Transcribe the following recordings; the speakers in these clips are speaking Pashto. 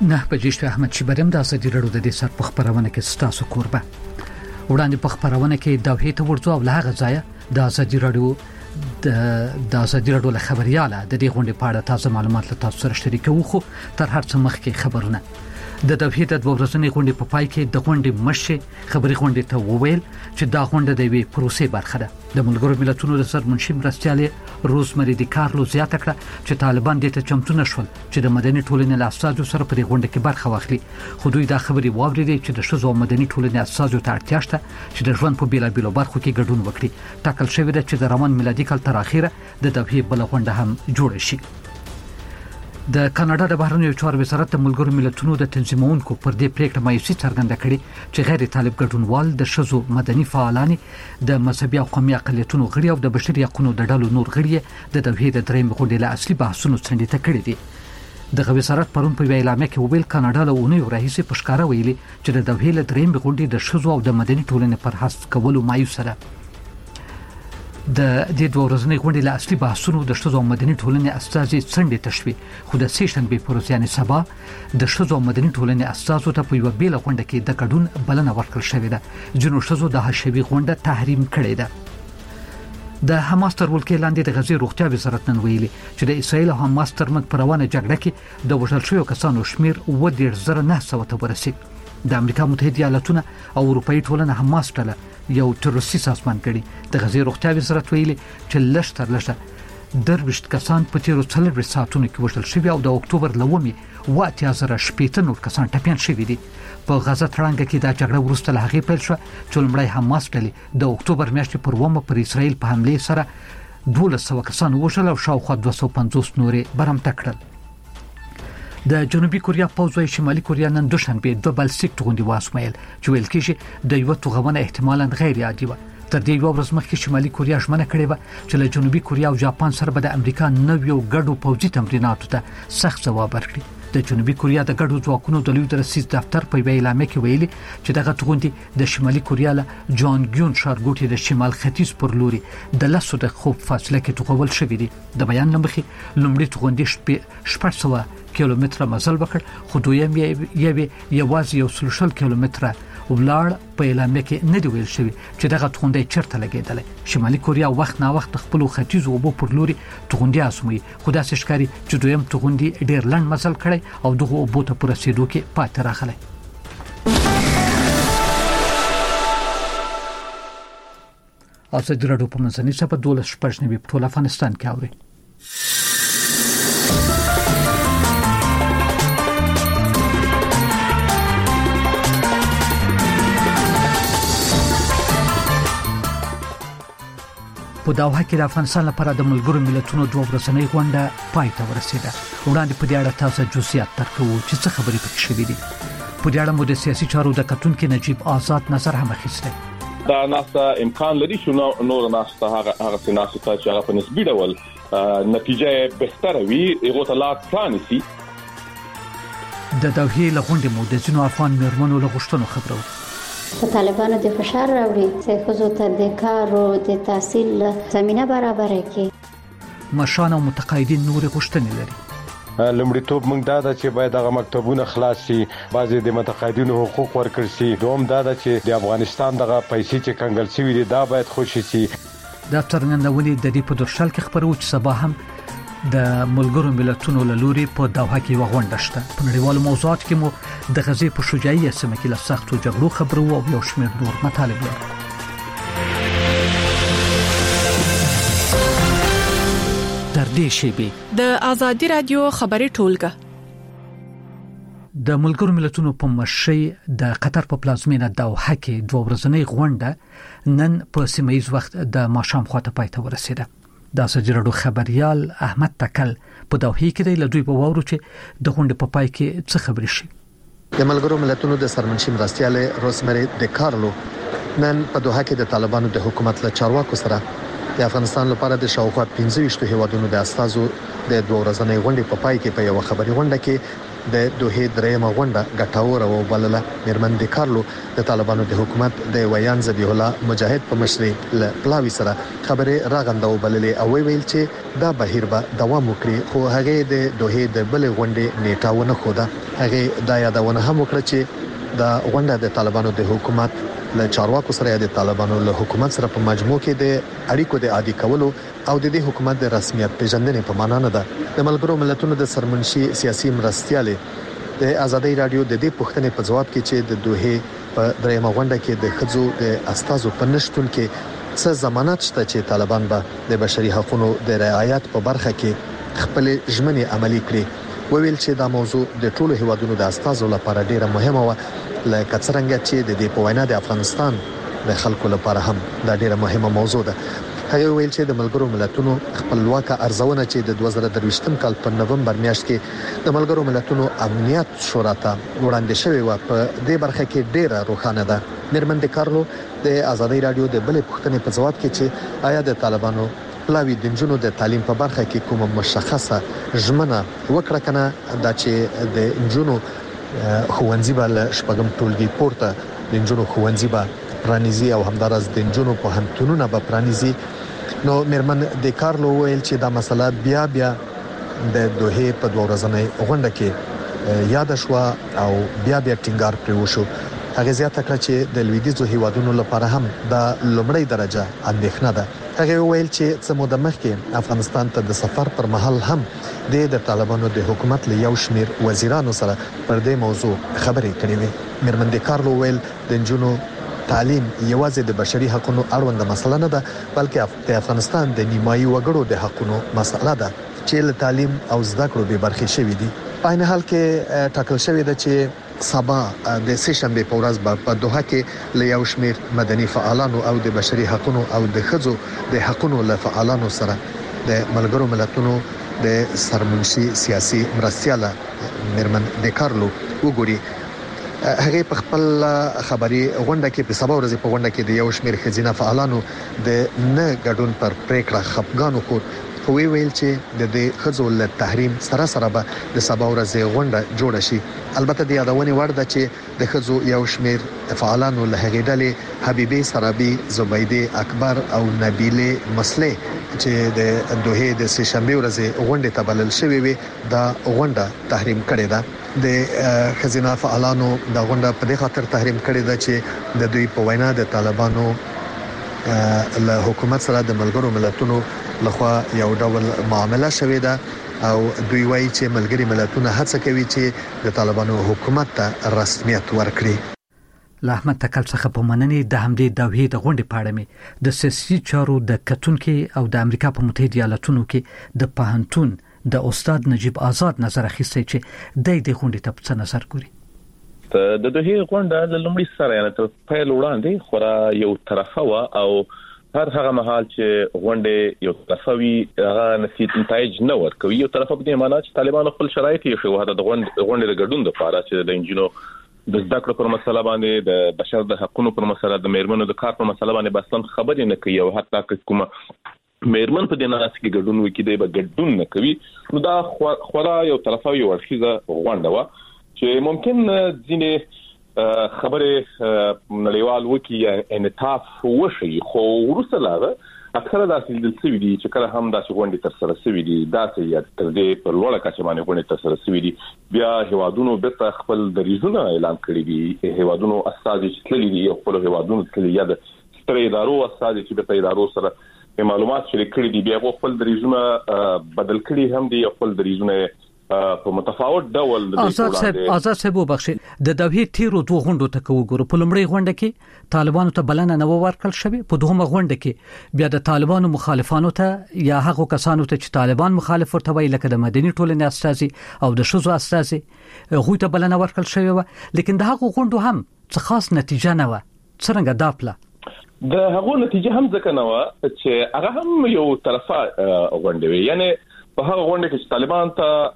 نه بجېشت احمد شیبرم د ازادي راډیو د سر په خبرونه کې ستاسو کوربه وړاندې په خبرونه کې دوحې ته ورځو او له هغه ځایه د ازادي راډیو له خبرياله د دې غونډې په اړه تازه معلومات له تاسو سره شریکوو خو تر هر څه مخکې خبرونه د دوحې د 2 ورځې غونډې په پای کې د غونډې مشر خبري غونډې ته وویل چې دا غونډه د وی پروسې برخه ده د ملګرو ملتونو د سرمنشي مرستيالې روزمری دي کارلو زیاته کړه چې طالبان دې ته چمتو نشول چې د مدني ټولنې له اساسو سره په دې غونډه کې برخه واخلي خو دوی دا خبري واوریدي چې د شذو مدني ټولنې اساسو ته اړتیا شته چې د ژوند په بیلابیلو برخو کې ګډون وکړي ټاکل شوی دی چې د روان میلادي کال تر اخیره د دوحې بل غونډه هم جوړ شي د کاناډا د بهرنیو چارو وزارت د ملګرو ملتونو د تنظیمونکو پر دې پریکړه مایوسي څرګنده کړې چې غیر طالب ګډونوال د شذو مدني فعالان د مذهبي او قومي اقلیتونو غړي او د بشري حقوقو د ډلو نور غړي د دوحې د درېم غونډې له اصلي بحثونو څخه ته کړې دي د وزارت پرون په اعلامیه کې ویل کاناډا له اونیو راهیسې پښکارا ویلي چې د دوحې له درېم غونډې د شذو او د مدني ټولنې پر حذف کولو مایوسه ده د دې 2 ورځې غونډې له اصلي بحثونو د شذو مدني ټولنې اساسي څنډې تشوي خو د سیشن به پروسیانه سبا د شذو مدني ټولنې اساسو ته په یو بیل غونډه کې د ګډون بلنه ورکړل شوې ده جنو شذو د حشوي غونډه تحریم کړې ده د حماس تر ولکې لاندې د غزې روغتیا وزارت نن ویلي چې د اسرایل او حماس ترمنځ پروانه جګړه کې د وژل شویو کسانو شمیر 1.900 ته ورسید د امریکا متحده ایالاتونه او اروپאי ټولنه حماس ته یو تروریستي سازمان کړي د غزې روغتیا وزارت ویلي چې لږ دروشت کسان په تیرو 4 ساعتونو کې وژل شوی او د اکتوبر لومي 8000 نور کسان ټپيان شوی دي په غزه تړانګه کې دا جګړه وروسته له هغې پیل شو چې لمړی حماس ډلې د اکتوبر میاشتې پر ومه پر اسرائیل په حمله سره 1200 کسان وژل او شاوخوا 250 نورې برمته کړل د جنوبي کوریا پوځ وايي شمالي کوریا نن دوشنبه 2 بالستیک توغندي واسمایل چې ویل کېږي د یو توغونه احتمالاً غیر عادي و تر دې یو ورځ مخکې شمالي کوریا ژمنه کړې و چې له جنوبي کوریا او جاپان سره به د امریکا نویو ګډو پوځي تمریناتو ته سخت ځواب ورکړي د جنوبي کوریا د ګډو ځواکونو د لوی رئیس دفتر په اعلامیه کې ویلي چې دغه توغندي د شمالي کوریا له جونګیون ښارګوټي د شمال ختیځ پر لوري د لاسو د خوب فاصله کې توغول شوې دي د بیان لمخې لومړی توغندي 800 کیلومتره مزل وکړ خو دویم یوازې 100 کیلومتره ولاړ په اعلامیه کې نه دی ویل شوی چې دغه توغندي چیرته لګیدل شمالي کوریا وخت نا وخت خپل ختیځ اوبو پر لوري توغندي اسموي خو داسې ښکاري چې دویم توغندي ډیر لنډ مزل کړي او دغه اوبو ته پر رسیدو کې پاتې راغلی ازادي راډیو په منځنۍ صفحه 12 شپږ په ټول افغانستان کې اوري په داوها کې د افغانستان لپاره د ملګرو ملتونو 2 ورځې غونډه پای ته ورسیده وړاندې په دې اړه تاسو جزئیات درکو چې څه خبرې پکې شوې دي په دې اړه مو د سیاسي چارو د کتونکو نجیب آزاد نظر هم اخیسته دا ناسا امکان لري چې نور ناسا هغه سيناسي ته چې هغه په نسبي ډول نتیجه بهتره وي هغه ته لا ثاني د دوحې لغونډې مو د ځینو افغان مرمنو له غوښتنو خبرو په طالبانو د فشار راوړي چې خزو ته د کار او د تحصیل زمينه برابر کړي مشان او متقاعدين نور غوښتنې لري لمړیتوب موږ دا چې باید هغه مکتبونه خلاص شي بعضې د متقاعدینو حقوق ورکړي شي دوم دا چې د افغانستان دغه پیسې چې کنګل شوی دي دا باید خوشي شي دا څرګندونې د دې په درشل کې خبرو چې سبا هم د ملګرو ملتونو له لوري په دوحه کې وغونډه شته په نړیوالو موضوعاتو کې مو د غزې په شجاعي سیمه کې له سختو جګړو خبرو او یو شمېر نور مطالب لري تر دې شیبې د ازادي رادیو خبري ټولګه د ملګرو ملتونو په مشرۍ د قطر په پلازمینه دوحه کې 2 ورځې غونډه نن په سیمایي وخت د ماښام خواته پای ته ورسیده د ازادي راډیو خبريال احمد تکل په دوحه کې د لدوی په وورو چې د غونډې په پای کې څه خبرې شي د ملګرو ملتونو د سرمنشي مرستياله روزمری د کارلو نن په دوحه کې د طالبانو د حکومت له چارواکو سره د افغانستان لپاره د شاوخوا 15 هیوادونو د استازو د 2 ورځې غونډې په پای کې په یو خبري غونډه کې د دوه درېمه غونډه ګټور او بلله میرمن د کارلو د طالبانو د حکومت د ویان ذبیح الله مجاهد په مشرۍ له پلاوی سره خبره راغنده او بللې او ویل چې دا بهیر به دوام وکړي خو هغه د دوه د بل غونډې نیټاونه خوده هغه دا یادونه هم وکړه چې دا غونډه د طالبانو د حکومت له چارواکو سره د طالبانو له حکومت سره په مجموع کې د اړیکو د عادي کولو او د دې حکومت د رسمیت پیژندنې په معنا نه ده. د ملګرو ملتونو د سرمنشي سیاسي مرستياله د ازادي رادیو د دې پوښتنې په جواب کې چې د دوه په درېمه غونډه کې د خځو د استازو په نشټون کې څه ضمانت شته چې طالبان به د بشري حقوقو د رعایت په برخه کې خپل ژمنې عملي کړي. وویل چې دا موضوع د ټولو هیوادونو د استازو لپاره ډیره مهمه و لکه څنګه چې د دې په وینا د افغانستان د خلکو لپاره هم دا ډیره مهمه موضوع ده. هغه ویل چې د ملګرو ملتونو خپلواک ارزونه چې د 2023م کال په نوومبر میاشت کې د ملګرو ملتونو امنیت شورا ته وړاندې شوی و په دې برخه کې ډیره روښانه ده. میرمن د کارلو د ازادي رادیو د بلې پوښتنې په جواب کې چې آیا د طالبانو پلاوی د جنونو د تعلیم په برخه کې کومه مشخصه ژمنه وکړه کنه دا چې د جنونو خوانزي بل شپږم ټولګي پورته د جنونو خوانزي به پرانیزي او همدارس د جنونو په هنتونونه به پرانیزي. نو میرمن د کارلو ویل چې دا مسله بیا د دوه په 2 ورځې غونډه کې یاد شو او بیا ټینګار پرې وشو. هغه زیاته کړه چې د لویدیځو هیوادونو لپاره هم دا لومړی درجه اندېښنه ده. هغه ویل چې څه موده مخکې افغانستان ته د سفر پر مهال هم د طالبانو د حکومت له یو شمیر وزیرانو سره پر دې موضوع خبرې کړې وې. میرمن د کارلو ویل د جنونو تعلیم یوازې د بشري حقوقو اړوند مسله نه ده بلکې د افغانستان د نیمایي وګړو د حقوقو مسله ده چې له تعلیم او زده کړو به برخې شوې دي. په عین حال کې ټاکل شوی دی چې سبا د سشنبه په ورځ په دوحه کې له یو شمیر مدني فعالانو او د بشري حقوقو او د خځو د حقوقو له فعالانو سره د ملګرو ملتونو د سرمنشي سیاسي مرستياله میرمن د کارلو وګوري. هغه په خپل خبري غونډه کې په سبا ورځ په غونډه کې د یو شمیر خزینه فعالانو د نه ګډون پر پریکړه خپګانو کو وی ویل چې د دې خزو له تحریم سره به د سبا ورځې غونډه جوړه شي. البته د یادونې وړ ده چې د خزو یو شمیر فعالانو له هغې ډلې حبیبي سرابي زبیده اکبر او نبیله مسله چې د دوه د سشنبه ورځې غونډه ته بلل شوې وي دا غونډه تحریم کړې ده. د خزینه فعالانو د غونډه په دې خاطر تحریم کړې ده چې د دوی په وینا د طالبانو له حکومت سره د ملګرو ملتونو لخوا یو ډول معامله شوې ده او دوی وایي چې ملګری ملتونه هڅه کوي چې د طالبانو حکومت ته رسمیت ورکړي. له احمد تکل څخه په مننې د همدې دوحې د غونډې په اړه مې د سیاسي چارو د کتونکو او د امریکا په متحده ایالاتونو کې د پوهنتون د استاد نجیب آزاد نظر اخیستی چې د غونډې ته څه نظر ګوري. د دوه غونډه د لومړي سره یعنی تر پیل وړاندې خورا یو طرفه وا او هر هغه محل چې غونډه یو طرفوي هغه نتایج نه ورکوي. یو طرفه په دې معنی چې طالبان خپل شرایط یې شو هغه د غونډې د ګډون لپاره چې د انجینو د زده کړو پر مسله باندې د بشر د حقوقو پر مسله د میرمنو د کار پر مسله باندې بسلم خبرې نه کوي او حتی کومه میرمن په دې نه چې ګډون وکړي به ګډون نه کوي. نو دا خورا یو طرفوي ورخیزه غونډه وا چې ممکن ځینې خبره نړیوال وکی انعطاف وشي خو ورسره لا اکثره داسې د سوي دي چې کله هم داسې غونډې تر سره سوي دي داسې یا تر دې پر لوړه کچه باندې غونډې تر سره سوي دي بیا هیوادونو به خپل دریزونه اعلان کړی دي. هیوادونو اساسي چې تللي دي خپل هیوادونو تللي یا د ستر ادارو اساسي چې په ادارو سره معلومات شریک کړي دي بیا خپل دریزونه بدل کړي هم دي خپل دریزونه په متفاوت ډول آزاد صاحب وبخښي د دوحې تیرو دوه غونډو ته وګورو. په لومړی غونډه کې طالبانو ته بلنه نه ورکړل شوې. په دوهمه غونډه کې بیا د طالبانو مخالفانو ته یا هغه کسانو ته چې طالبان مخالف ورته وایي لکه د مدني ټولنې استازي او د شوزو استازي غوښته ته بلنه ورکړل شوې و لیکن د هغه غونډو هم څه خاص نتیجه نه و. څنګه دا پله د هغه نتیجه هم ځکه نه و چې هغه هم یو طرفه غونډه وي. یعنی په هغه غونډه کې طالبان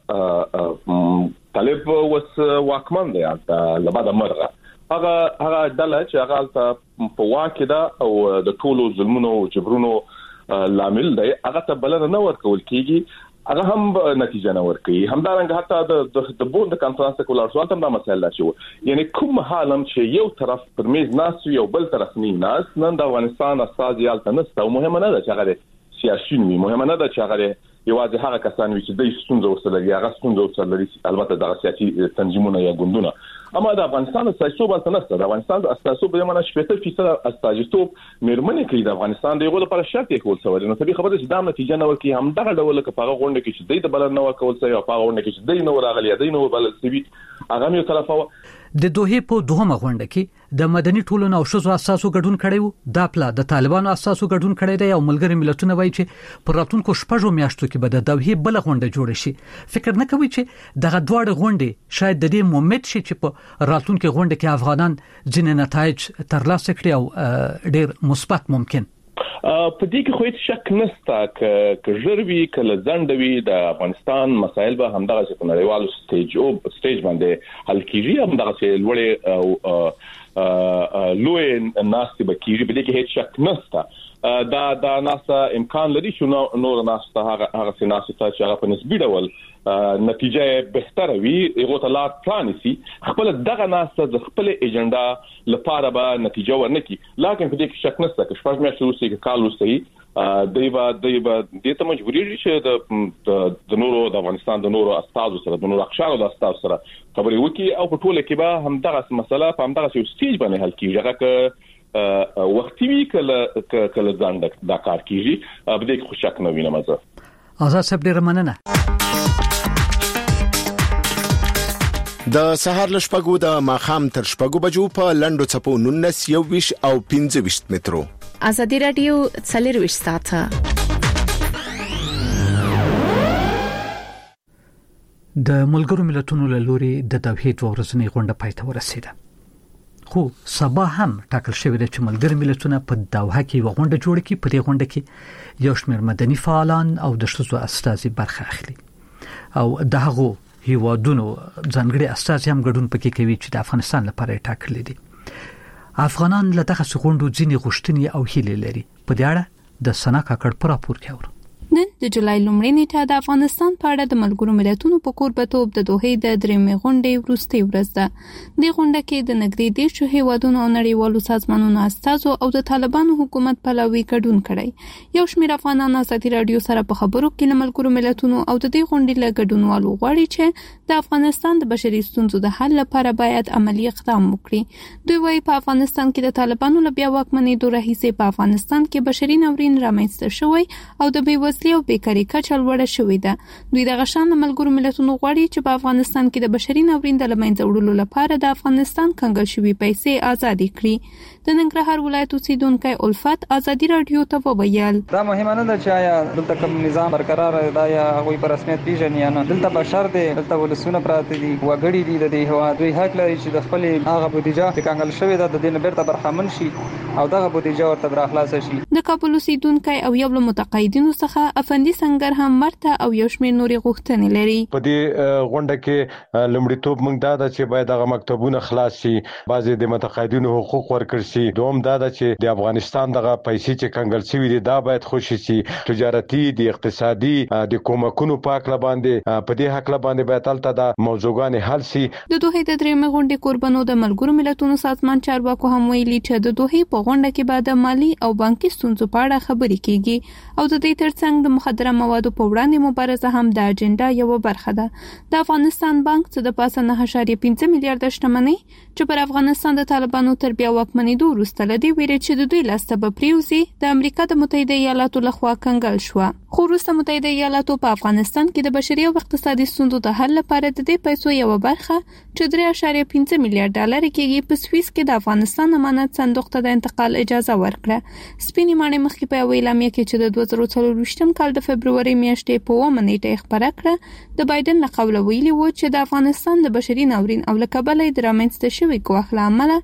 ته طالب وس واکمن دی البته لبعد مرغه هغه ډله چې هغه ته په واکه ده او د ټولو ظلمونو او جبرونو لامل دی هغه ته بلنه نه ورکول کیږي هغه هم نتیجه نه ورکوي. همدارنګه حتی د بوند کانفرنس کولار سوال ته دا مسله شو یعنی کوم حالم چې یو طرف پر میز ناس یو بل طرف نه ناس نن د افغانستان استاد یالته نسته او مهمه نه ده چې هغه سیاسي وي مهمه نه ده چې هغه یوازې هغه کسان چې د ستونزو سره لري هغه ستونزو سره لري البته د سیاسي تنظیمونو یا ګوندونو اما د افغانستان استازیتوب نشته د افغانستان استازیتوب د منه 80% استازیتوب مېرمنې کوي د افغانستان دغه لپاره شرط یې کول سوال نو طبيعي خبره چې دا نتیجه نه ورکي هم دغه ډول کې په غونډه کې چې د بل نه ورکول سوی او په غونډه کې چې د نو راغلي د نو بل سوي هغه یو طرفه د دوه په دوهمه غونډه کې د مدني ټولنو او شذو اساسو ګډون کړي دا پلا د طالبانو اساسو ګډون کړي دی او ملګری ملتونه وایي چې پر راتلونکو شپږو میاشتو کې به د دوه بل غونډه جوړ شي. فکر نه کوي چې دغه دواړه غونډې شاید د دې مومنت شي چې په راتلونکو غونډه کې افغانان ځینې نتایج ترلاسه کړي او ډېر مثبت ممکن په دې کې خو هیڅ شک نشته ک ژروي کله ځندوي د افغانستان مسایل به همدغه چې په نړیوالو سټیج باندې حل کیږي همدغه چې لوړې او لوی ناس به کیږي په دې کې هیڅ شک نشته دا ناسا امکان لري چې نور ناسا هغه سيناسي ته چې هغه په نسبي ډول نتیجه بهتره وي هغه ته لار پلانسي خپل دغه ناسا د خپل ایجنډا لپاره به نتیجه ورنکي لکه په دې کې شک نشته چې شپږ میاشتې وروسته کې کال وروسته دیبا د ته مجبوري چې د نورو د افغانستان د نورو استادو سره د نورو اقشارو د استادو سره خبرې وکړي او په ټوله کې به همدغه مسله په همدغه سټیج باندې حل کیږي هغه وختي وی کله ځان د کار کیږي په دې کې خو شک نه وینم زه آزاد صاحب ډیر مننه. د سهار لشپګو د ماخام تر شپګو بجو په لندو چپو 19 21 او 25 مترو ازادي رادیو څلرويش ساعته د ملګرو ملتونو له لوري د توحید ورځنی غونډه پای ته ورسیده خو سبا هم ټاکل شوی دی چې ملګري ملتونه په داوه کې غونډه جوړ کړي. په دې غونډه کې یو شمېر مدني فعالان او د شذو استازي برخه اخلي او دغه هیوادونو ځانګړي استازي هم ګډون پکې کوي چې د افغانستان لپاره ټاکلي دي. افغانان له دغه غونډو ځینې غوښتنې او هیلې لري. په دې اړه د سنا کاکړ پر راپور کې اورو. نن د جولای لومړۍ نیټه د افغانستان په اړه د ملګرو ملتونو په کوربتوب د دوحې د درېمې غونډې وروستۍ ورځ ده. د غونډه کې د نږدې 10 هیوادونو او نړیوالو سازمانونو استازو او د طالبانو حکومت پلوي ګډون کړي. یو شمېر افغانان ازادي رادیو سره په خبرو کې له ملګرو ملتونو او د دې غونډې له ګډونوالو غواړي چې د افغانستان د بشري ستونزو د حل لپاره باید عملی اقدام وکړي. دوی وايي په افغانستان کې د طالبانو له بیا واکمنېدو راهیسې په افغانستان کې بشري ناورین رامنځته شوی او د بېوزلۍ او بیکارۍ کچه لوړه شوې ده. دوی د غشان ملګرو ملتونو غواړي چې په افغانستان کې د بشري ناورین د لمنځه وړلو لپاره د افغانستان کنګل شوی پیسې آزاد کړي. د ننګرهار ولایت اوسیدونکو الفت ازادي رادیو ته وویل دا مهمه نه ده چې آیا دلته کوم نظام برقرار دی یا هغه په رسمیت پیژني نه دلته بشر دی دلته ولسونه پراته دي وګړي دي د دې هوا دوی حق لري چې د خپل هغه بودیجه چې کنګل شوی ده د دې بیرته برخمن شي او دغه بودیجه ورته برخلاص شي. د کابل اوسیدونکو او یو له متقاعدینو څخه افندي سنگر هم مرته او یو شمېر نوري غوښتنې لري. په دې غونډه کې لومړیتوب موږ دا چې باید هغه مکتبونه خلاص شي بعضي د متقاعدینو حقوق ورکړي شي. دوم دا چې د افغانستان دغه پیسې چې کنګل شوی دي دا باید خوشي شي. تجارتي د اقتصادي د کومکونو پاک لباندې په دې حق لباندې باید تلته د موضوعګان حل شي. د دوه د درېمې غونډې قربانو د ملګرو ملتونو سازمان چارواکو هم ویلي چې د دوه په غونډه کې بعد مالی او بانکي ستونزو په اړه خبرې کیږي او د دې ترڅنګ د مخدره موادو په وړاندې مبارزه هم د اجنډا یو برخه ده. د افغانستان بانک څخه د پاسه 9.5 میلیارډ شتمنۍ چې پر افغانستان د طالبانو تر بیا واکمنېدو وروسته لدی ویری چې د دوی لاسته به پریوزي د امریکا د متحده ایالاتو لخوا کنګل شو. خو وروسته متحده ایالاتو په افغانستان کې د بشري او اقتصادي ستونزو د حل لپاره د دې پیسو یو برخه چې 3.5 میلیارډ ډالر کېږي په سویس کې د افغانستان امانت صندوق ته د انتقال اجازه ورکړه. سپینې ماڼۍ مخکې په اعلامیه کې چې د 2024 کال د فبرवरी میاشتې په 1 نیټه خبره کړه د بایدن له قوله ویلي و چې د افغانستان د بشري ناورین او لکبل د رامنځته شوی ګواښ لامل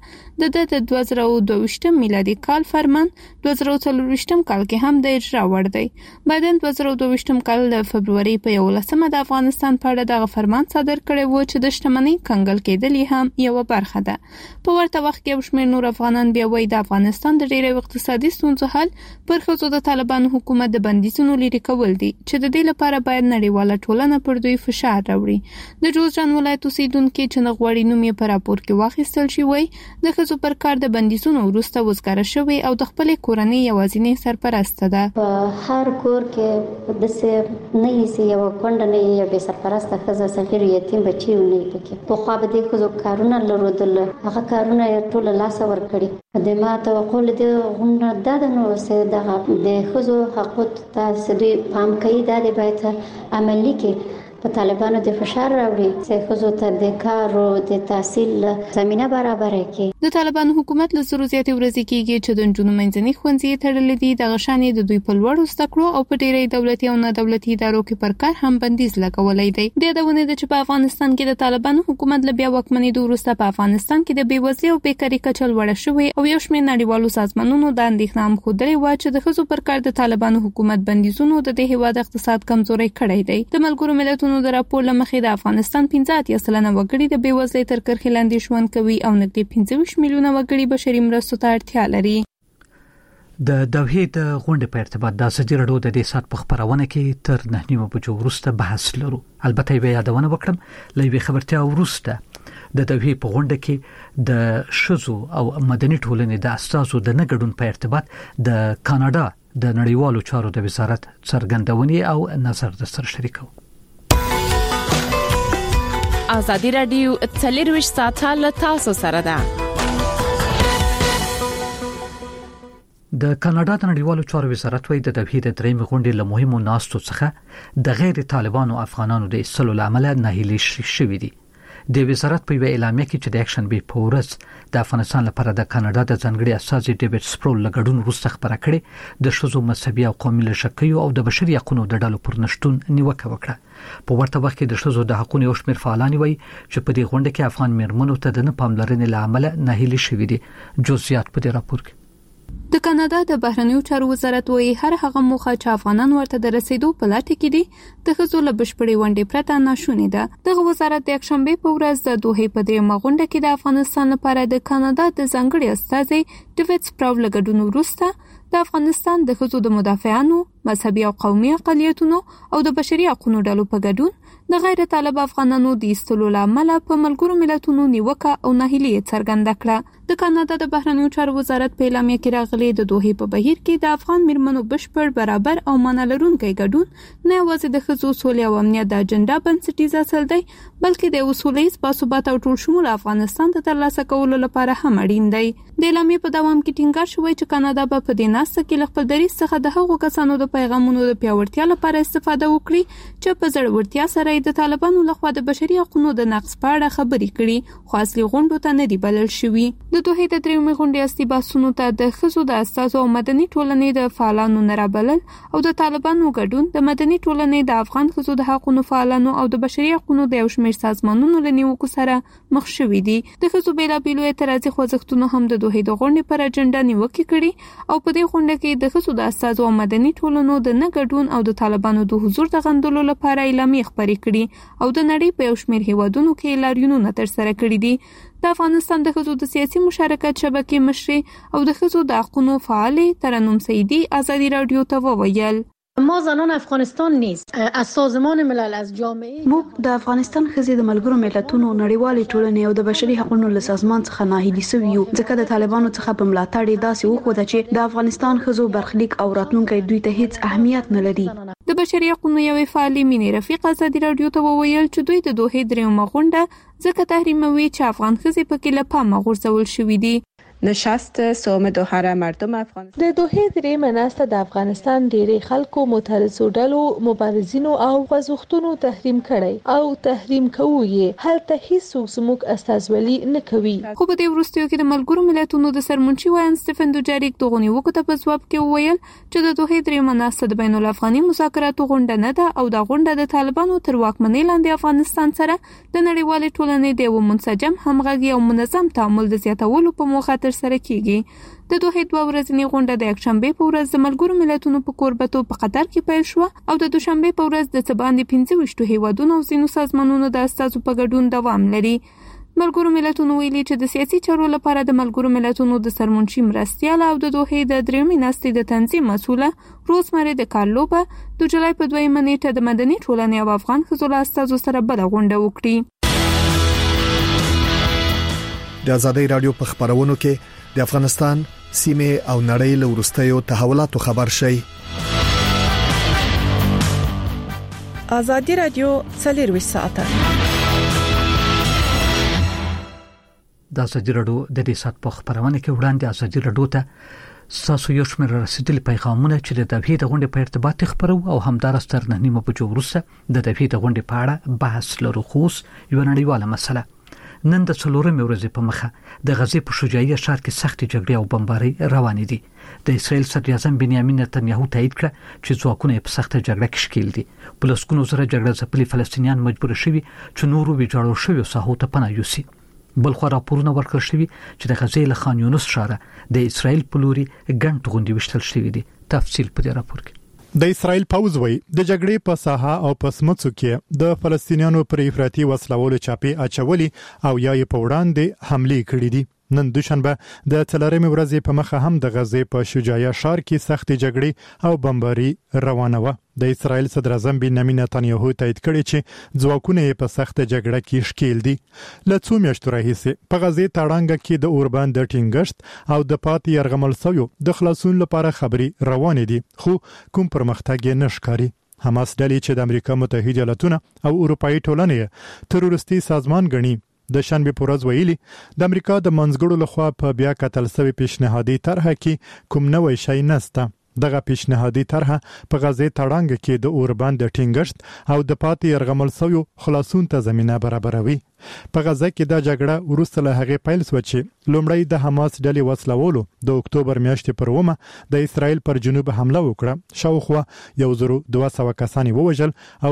د 2022 میلادي کال فرمان 2024 کال کې هم د اجرا وړ دی. بایدن حکومت 2022 کال د فبرवरी په 11مه د افغانستان په اړه د فرمان صادر کړی و چې د شتمنۍ کنګل کېدل هم یو برخه ده. په ورته وخت کې شمېر نور افغانان بیا وایي د افغانستان د ډېرو اقتصادي ستونزو حل پر ښځو د طالبانو حکومت د بندیزونو لرې کول دي چې د دې لپاره باید نړیواله ټولنه پر دوی فشار راوړي. د جوزجان ولایت اوسیدونکو چې نغوړی نوم یې په راپور کې واخیستل شي وایي د ښځو پر کار د بندیزونو وروسته وزګاره شوی او د خپل کورنۍ یوازینی سرپرست ده. په هر کور کې د څه نه یې یو کونډه نه یې به سرپرست ښځه صغیر یتیم بچي نه پکې په خو به د ښځو کارونه لرودل هغه کارونه ټول لاس ور کړی د ما توقع له غونډه د نو سه د ښځو حقوق ته سړي پام کوي د باید عملی کې په طالبانو د فشار راوړي چې ښځو ته د کار او د تحصیل زمينه برابر کړي. د طالبانو حکومت له زرو زیاتې ورځې کېږي چې د نجونو منځني ښوونځي تړلې دي د غشانې د دوی په لوړو زده کړو او په ډېری دولتي او نه دولتي ادارو کې پر کار هم بندیز لګولای دی. د یادونه ده چې په افغانستان کې د طالبانو حکومت له بیا واکمنۍ وروسته په افغانستان کې د بیوزلۍ او بیکارۍ کچه لوړه شوې او یو شمېر نړیوالو سازمانونو د اندېښنه هم ښودلې و چې د ښځو پر کار د طالبانو حکومت بندیزونو د دې هیواد اقتصاد کمزوري کړی دی. د ملګرو ملتونو د راپور لمخې د افغانستان 15% وګړي د بیوزلۍ تر کرښې لاندې ژوند کوي او نږدې 25 میلیونه وګړي بشري مرستو ته اړتیا لري. د دوحې د غونډې په ارتباط د ازادي راډیو د دې سات په خبرونه کې تر 9 بجو وروسته بحث لرو. البته یې یادونه وکړم لوي خبرتیا وروسته د دوحې په غونډه کې د شذو او مدني ټولنې د اساسو د نګډون په ارتباط د کاناډا د نړیوالو چارو د وزارت څرګندونې او نظر د سره شریکو. ازادي راډیو 24 ساعته له تاسو سره ده. د کاناډا د نړیوالو چارو وزارت وايي د دوحې د درېمې غونډې له مهمو ناستو څخه د غیر طالبانو افغانانو د ایستلو لامل ناهیلي شوي دي. د وزارت په اعلامیه کې چې د اکشن بي پورس د افغانستان لپاره د کاناډا د ځنګړي اساسي ډیوډ سپرول لګډون وروسته خبره کړې د شذو مذهبي او قومي لشکریو او د بشري حقوقو د ډلو پر نشټون نیوکه وکړه. په ورته وخت کې د شذو د حقوقو یو شمېر فعالان وایي چې په دې غونډه کې افغان میرمنو ته د نه پاملرنې لامل ناهیلي شوي دي. جزئیات په دې راپور کې د کاناډا د بهرنیو چارو وزارت وایي هر هغه موخه چې افغانان ورته د رسیدو په لټه کې دي د ښځو له بشپړې ونډې پرته ناشونې ده. دغه وزارت د یکشنبه په ورځ د دوحې په درېمه غونډه کې د افغانستان لپاره د کاناډا د ځنګړي استازي ډیوډ سپرول لګډون وروسته د افغانستان د ښځو د مدافعانو مذهبي او قومي اقلیتونو او د بشري حقوقو ډلو په ګډون د غیر طالب افغانانو د ایستلو لامل په ملګرو ملتونو نیوکه او ناهیلي څرګنده کړه. د کاناډا د بهرنیو چارو وزارت په اعلامیه کې راغلي د دوحې په بهیر کې د افغان میرمنو بشپړ برابر او معنا لرونکی ګډون نه یوازې د ښځو سولې او امنیت د اجنډا بنسټیز اصل دی بلکې د اصولي باثبات او ټول شمول افغانستان ته ترلاسه کولو لپاره هم اړین دی. د اعلامیې په دوام کې ټینګار شوی چې کاناډا به په دې ناسته کې له خپل دریځ څخه د هغو کسانو د پیغامونو د پیاوړتیا لپاره استفاده وکړي چې په زړورتیا سره د طالبانو لخوا د بشري حقوقو د نقض په اړه خبرې کړي خو اصلي غونډو ته نه دی بلل شوی. د دوحې د درېمې غونډې اصلي بحثونو ته د ښځو د اساسو او مدني ټولنې د فعالانو نه رابلل او د طالبانو ګډون د مدني ټولنې د افغان ښځو د حقوقو فعالانو او د بشري حقوقو د یو شمېر سازمانونو له نیوکو سره مخ شوي دي. د ښځو بیلابېلو اعتراضي خوځښتونو هم د دوحې د غونډې پر اجنډا نیوکې کړي او په دې غونډه کې د ښځو د اساسو او مدني ټولنو د نه ګډون او د طالبانو د حضور د غندلو لپاره اعلامیه خپرې کړي او د نړۍ په یو شمېر هیوادونو کې لاریونونه ترسره کړي دي. د افغانستان د ښځو د سیاسي مشارکت شبکې مشري او د ښځو د حقوقو فعالې ترنم سیدی ازادي رادیو ته وویل ما زنان افغانستان نیست از سازمان ملل از جامعه موږ د افغانستان ښځې د ملګرو ملتونو نړیوالې ټولنې او د بشري حقوقو له سازمان څخه ناهیلي سوي یو ځکه د طالبانو څخه په ملاتړ داسې وخوده چې د افغانستان ښځو برخلیک او راتلونکي دوی ته هیڅ اهمیت نه لري. د بشري حقوقو یو فعالې مینې رفیق ازادي رادیو ته وویل چې دوی د دوحې درېمه غونډه ځکه تحریموي چې افغان ښځې پکې له پامه غورځول شوي دي. نشست سوم دوحه مردم افغانستان د دوحې درېمه ناسته د افغانستان ډېری خلکو معترضو ډلو مبارزینو او غوښتنو تحریم کړي او تحریم کوي هلته هیڅ زموږ استازولي نه کوي. خو په دې وروستیو کې د ملګرو ملتونو د سرمنشي وایان سټیفن دوجاریک دغه نیوکو ته په ځواب کې وویل چې د دوحې درېمه ناسته د بین الافغاني مذاکراتو غونډه نه ده او د غونډه د طالبانو تر واکمنۍ لاندې افغانستان سره د نړیوالې ټولنې د یو منسجم همغږي او منظم تعامل د زیاتولو په موخه ترسره کیږي. د دوه ورځنی غونډه د یکشنبه په ورځ د ملګرو ملتونو په کوربتو په قطر کې پیل شو او د دوشنبه په ورځ د څباندې 25 هیوادونو او ځینو سازمانونو د استازو په ګډون دوام لري. ملګرو ملتونو ویلي چې د سیاسي چارو لپاره د ملګرو ملتونو د سرمنشي مرستیال او د دوه د درېمې ناستې د تنظیم مسؤله روزمری د کارلوبه د جولای په 2 نیټه د مدني ټولنې او افغان ښځو له استازو سره بل غونډه وکړي. د آزادۍ رادیو په خبرونو کې د افغانستان سیمه او نړۍ له ورستیو تحولاتو خبر شي. آزادۍ رادیو 24 ساعته د ازادي رادیو د دې سات په خبرونه کې وړاندې ازادي رادیو ته ساسو یو شمېر رسیدلي پیغامونه چې د دفعې د غونډې په ارتباط خبرو او همدارستر نه نیمه بجو وروسته د دفعې د غونډې په اړه بحث لرو. خوس یو نړیواله مسله. نن د څلورمې ورځې په مخه د غزې په شجاعي ښار کې سخت جګړې او بمباري روانې دي. د اسرائیل صدر اعظم بنیامین نتنیاهو تایید کړ چې ځواکونه په سخت جګړه کې ښکیل دي. پلسکونو سره جګړه ځپلي فلسطینیان مجبور شوي چې نورو ویجاړو شوي ساحو ته پناه یوسي. بل خو راپورونه ورکړل شوي چې د غزې له خان یونس ښار د اسرائیل په لوري ګڼ غونډې وشتل شوې دي. تفصیل په دې راپور کې. د اسرائیل پوځ وایي د جګړې په ساحه او په سمڅو کې د فلسطینیانو پر افراطي وسلوالو چاپی اچولي او یا یې په وړاندې حمله کړې دي. نن دوشنبه د څلورمې ورځې په مخه هم د غزې په شجاعي ښار کې سخت جګړې او بمباري روانه و. د اسرائیل صدر اعظم بنیامین نتنیاهو تایید کړی چې ځواکونه په سخت جګړه کې ښکیل دي. له څو میاشتو راهیسې په غزې تړانګه کې د اوربان د ټینګښت او د پاتې يرغمل سویو د خلاصون لپاره خبري روانې دي خو کوم پرمختګ نه ښکاري. حماس ډلې چې د امریکا متحده ایالاتونو او اروپאי ټولنې تروریستي سازمان ګڼي د شنبه په ورځ ویلي د امریکا د منځګړو لخوا په بیا کتل سوي پیشنهادي طرح کې کوم نوې شی نسته. دغه پیشنهادي طرح په غزې تړانګه کې د اوربان د ټینګښت او د پاتې يرغمل سویو خلاصون ته زمينه برابروي. په غزه کې د جګړه ورسته له هغه پیل شو چې لومړی د حماس ډلې وسلوالو د اکتوبر میاشتې پر ومه د اسرائیل پر جنوب حمله وکړه. شاوخوا 1200 کسان ووژل او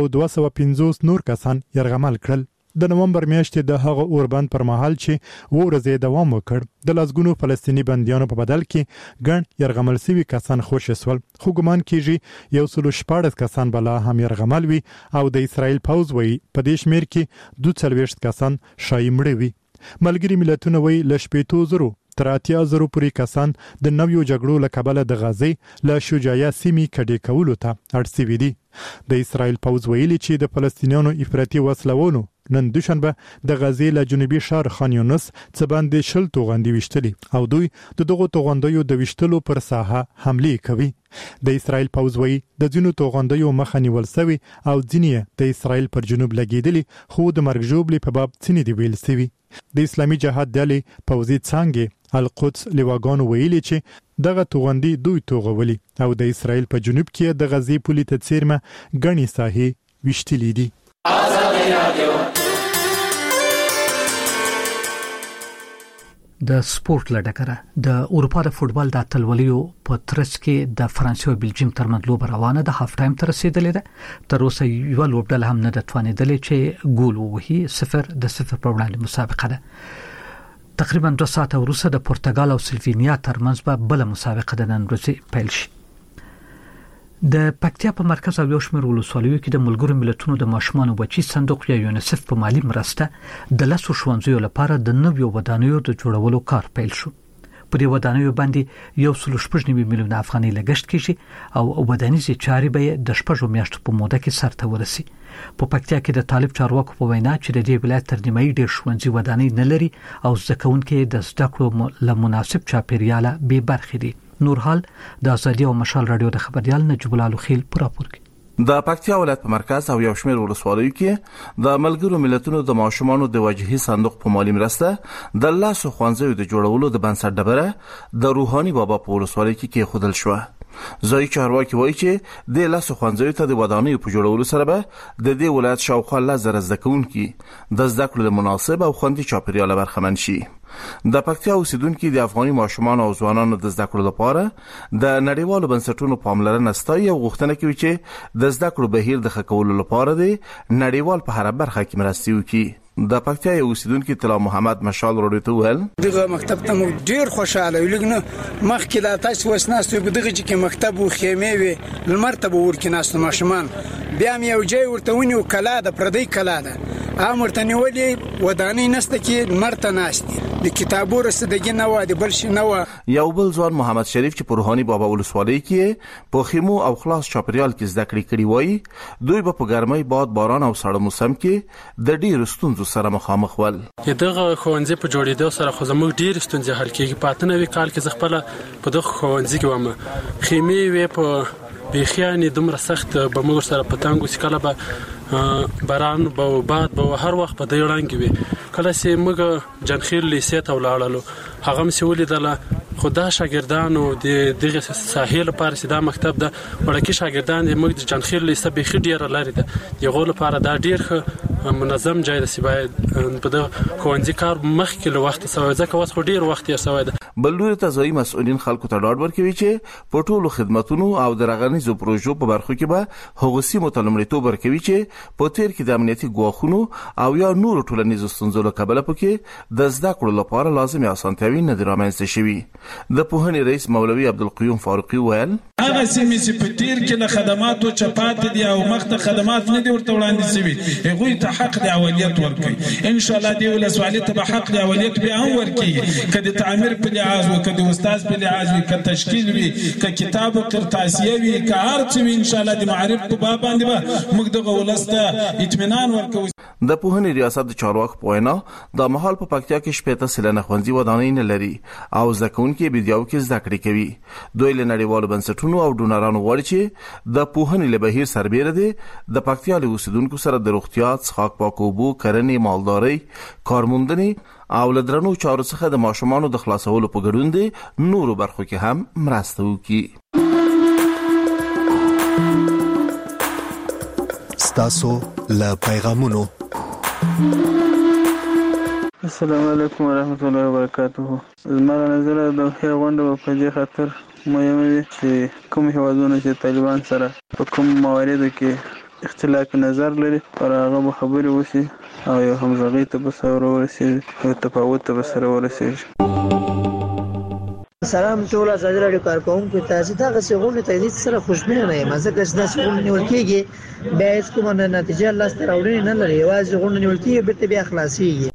250 نور کسان يرغمل کړل. د نومبر میاشتې د هغه اوربند پر مهال چې ورځې دوام وکړ د لازګونو فلسطینی بنديانو په بدل کې ګڼ يرغمل سوي کسان خوشی سول. خو ګمان کیږي 114 کسان بلا هم يرغمل وي او د اسرائیل پوځ وایي په دې شمیر کې 22 کسان شایي مړ وي. ملګری ملتونه وایي ل 800 تر 80,000 پورې کسان د نویو جګړو له کبله د غزې له شجاعي سیمې کډې کولو ته اړ شوي دي. د اسرائیل پوځ ویلي چې د فلسطینیانو افراطي وسلوالو نن دوشنبه د غزې له جنوبي ښار خان یونس څباندې شل توغندي وشتلي او دوی د دغه توغندیو د وشتلو پر ساحه حمله کوي. د اسرائیل پوځ وایي د ځینو توغندیو مخه نیول شوی او ځینې د اسرائیل پر جنوب لګیدلي خو د مرګ ژوبلې په باب څنګه دی ویل شوی. د اسلامي جهاد ډلې پوځي څنګه القدس لواګانو ویلي چې دغه توغندي دوی توغولي او د اسرائیل په جنوب کې د غزې پولې ته څیرمه غني ساحې وشتلې دي. د سپورت لډکره د اروپا د فوتبال د اتلولیو په ترڅ کې د فرانسې او بلجیم ترمنځ لوب روانه د هاف ټایم تر رسیدلې ده. تر اوسه یو لوبډله هم نه د توانیدلې چې ګول ووهي. 0-0 په وړاندې مسابقه ده. تقریبا 2 ساعته وروسته د پرتګال او سلوینیا ترمنځ به بل مسابقه د نن ورځې پیل شي. د پکتیا په مرکز او یو شمېر ولسوالیو کې د ملګرو ملتونو د ماشومانو بچي صندوق یا یونیسف په مالی مرسته د لاسو ښوونځیو لپاره د نویو ودانیو د جوړولو کار پیل شو. په دې ودانیو باندې 1.9 میلیون افغانۍ لګښت کیږي او ودانیزې چارې به د 6 میاشتو په موده کې سرته ورسي. په پکتیا کې د طالب چارواکو په وینا چې د دې ولایت تر نیمایي ډېر ښوونځي ودانۍ نه لري او زده کوونکي د زده کړو له مناسب چاپیریاله بې برخې دي. نورحال د ازادي او مشال رادیو د خبريال نجیب الله لوخیل پر راپور کې. د پکتیا ولایت په مرکز او یو شمېر ولسوالیو کې د ملګرو ملتونو د ماشومانو د وجهي صندوق په مالی مرسته د لاسو ښوونځیو د جوړولو د بنسټ ډبره د روحاني بابا په ولسوالۍ کې خودل شو. ځای چارواکي وایي چې د لاسو ښوونځیو ته د ودانیو په جوړولو سره به د دې ولایت شاوخوا 1000 زده کوونکي د زده کړو د مناسب او خوندي چاپیریال برخمن شي. د پکتیا اوسیدونکو د افغاني ماشومان او ځوانانو د زده کړو لپاره د نړیوالو بنسټونو پاملرنه ستایي او غوښتنه کوي چې د زده کړو بهیر د ښه کولو لپاره د نړیوال په هر برخه کې مرستې وکړي. د پکتیا یو اوسیدونکو طلا محمد مشال وروته ویل دغه مکتب ته مو ډیر خوشاله ولګنه مخکې لا تاسو وسناستو په دغه چې مکتب او خیمه وي لمرتبه ورکې ناست ماشومان بیا مې یو ځای ورته ونیو کلا د پردی کلا ده امرته نیولې ودانې نسته کې مرته ناست د کتابو رسیدګي نه و د بل شي نه و. یو بل ځوان محمد شریف چې په روحاني بابا ولسوالۍ کې په خیمو او خلاص چاپریال کې زده کړې کړې وای دوی په ګرمۍ باد باران او سړه موسم کې د ډیر ستونزو سره مخامخ ول. دغه خوندې په جوړېدو سره خو زموږ ډیر ستونزې حل کېږي. پاتنه وی کال کې ز خپل په دغه خوندې کې ومه خیمه وی په بخیانې دومره سخت به موږ سره پتنګو سکاله به باران به باد به هر وخت په دې وړاندې وي. کله چې موږ جنخیل لیسې ته ولاړلو هغه مې ولیدله خدا شاګردانو د دغه ساحل لپاره سیده مکتب ده ورکه شاګردان د موږ د جنخیل لیسې به خډیر لري ده یغه لپاره دا ډیر منظم ځای ده چې باید په دغه خوندې کار مخکې له وخت سره ځکه وس خو ډیر وخت یې سوی ده. بلور ته ځای مسؤلین خلکو ته ډاډ ورکوي چې په ټولو خدماتونو او درغنیزو پروژو په برخو کې به هغوسی متلمړیتوب ورکوي چې په تیر کې د امنیتي ګواښونو او یا نور ټولنیزو ستونزو له کبله پکې د زده کړو لپاره لازمي اسانتیاوي نه رامنځته شوي. د پوهنې رئیس مولوي عبدالقیوم فاروقي ویل هغه سیمې چې په تیر کې له خدماتو چپات دي او مخته خدمات نه دي ورته وړاندې شوي هغوی ته حق د اوليت ورکړي ان شاء الله دی ولسوالۍ ته به حق د اوليت به هم ورکړي کله تعمیر په لحاظ او کله استاد په لحاظ وي کله تشکیل وي کله کتاب او قرطاسیه وي کله هرڅ وي ان شاء الله د معرف په باب باندې به موږ دغه ولسته اطمینان ورکوو. د پوهنې ریاست د چارواکو په وینا د مهال په پکتیا کې شپږ سلنه ښوونځي ودانۍ نه لري او ځکهونکي بيدیاو کې زده کړې کوي. دوی له نړیوالو بنسټونو او ډونرانو غواړي چې د پوهنې له بهیر سربېره دي د پکتیا له اوسیدونکو سره د روغتیا، څښاک پاکو اوبو، کرنې، مالدارۍ، کارموندنې او له درنو چارو څخه د ماشومانو د خلاصولو په ګډون دي نورو برخو کې هم مرسته وکړي. ستاسو له پیغامونو. السلام علیکم ورحمت الله وبرکاته. زموږ نظر د هغه غونډه په دې خاطر مهمه ده چې کوم هیوادونه چې طالبان سره په کوم مواردو کې اختلاف نظر لري پر هغه خبرې وشي او یو همغږي ته به سره ورسیږي او تفاوت ته به سره ورسیږي. سلام ټول ازادي راډیو کارکونکو تاسو ته غوښتنه ته سره خوشبینه یم ځکه چې دا څنګه نیول کېږي بیا هیڅ کومه نتیجه لاس ته راوړي نه لري یوازې غوښتنه نیول کېږي بیرته بیا خلاصيږي.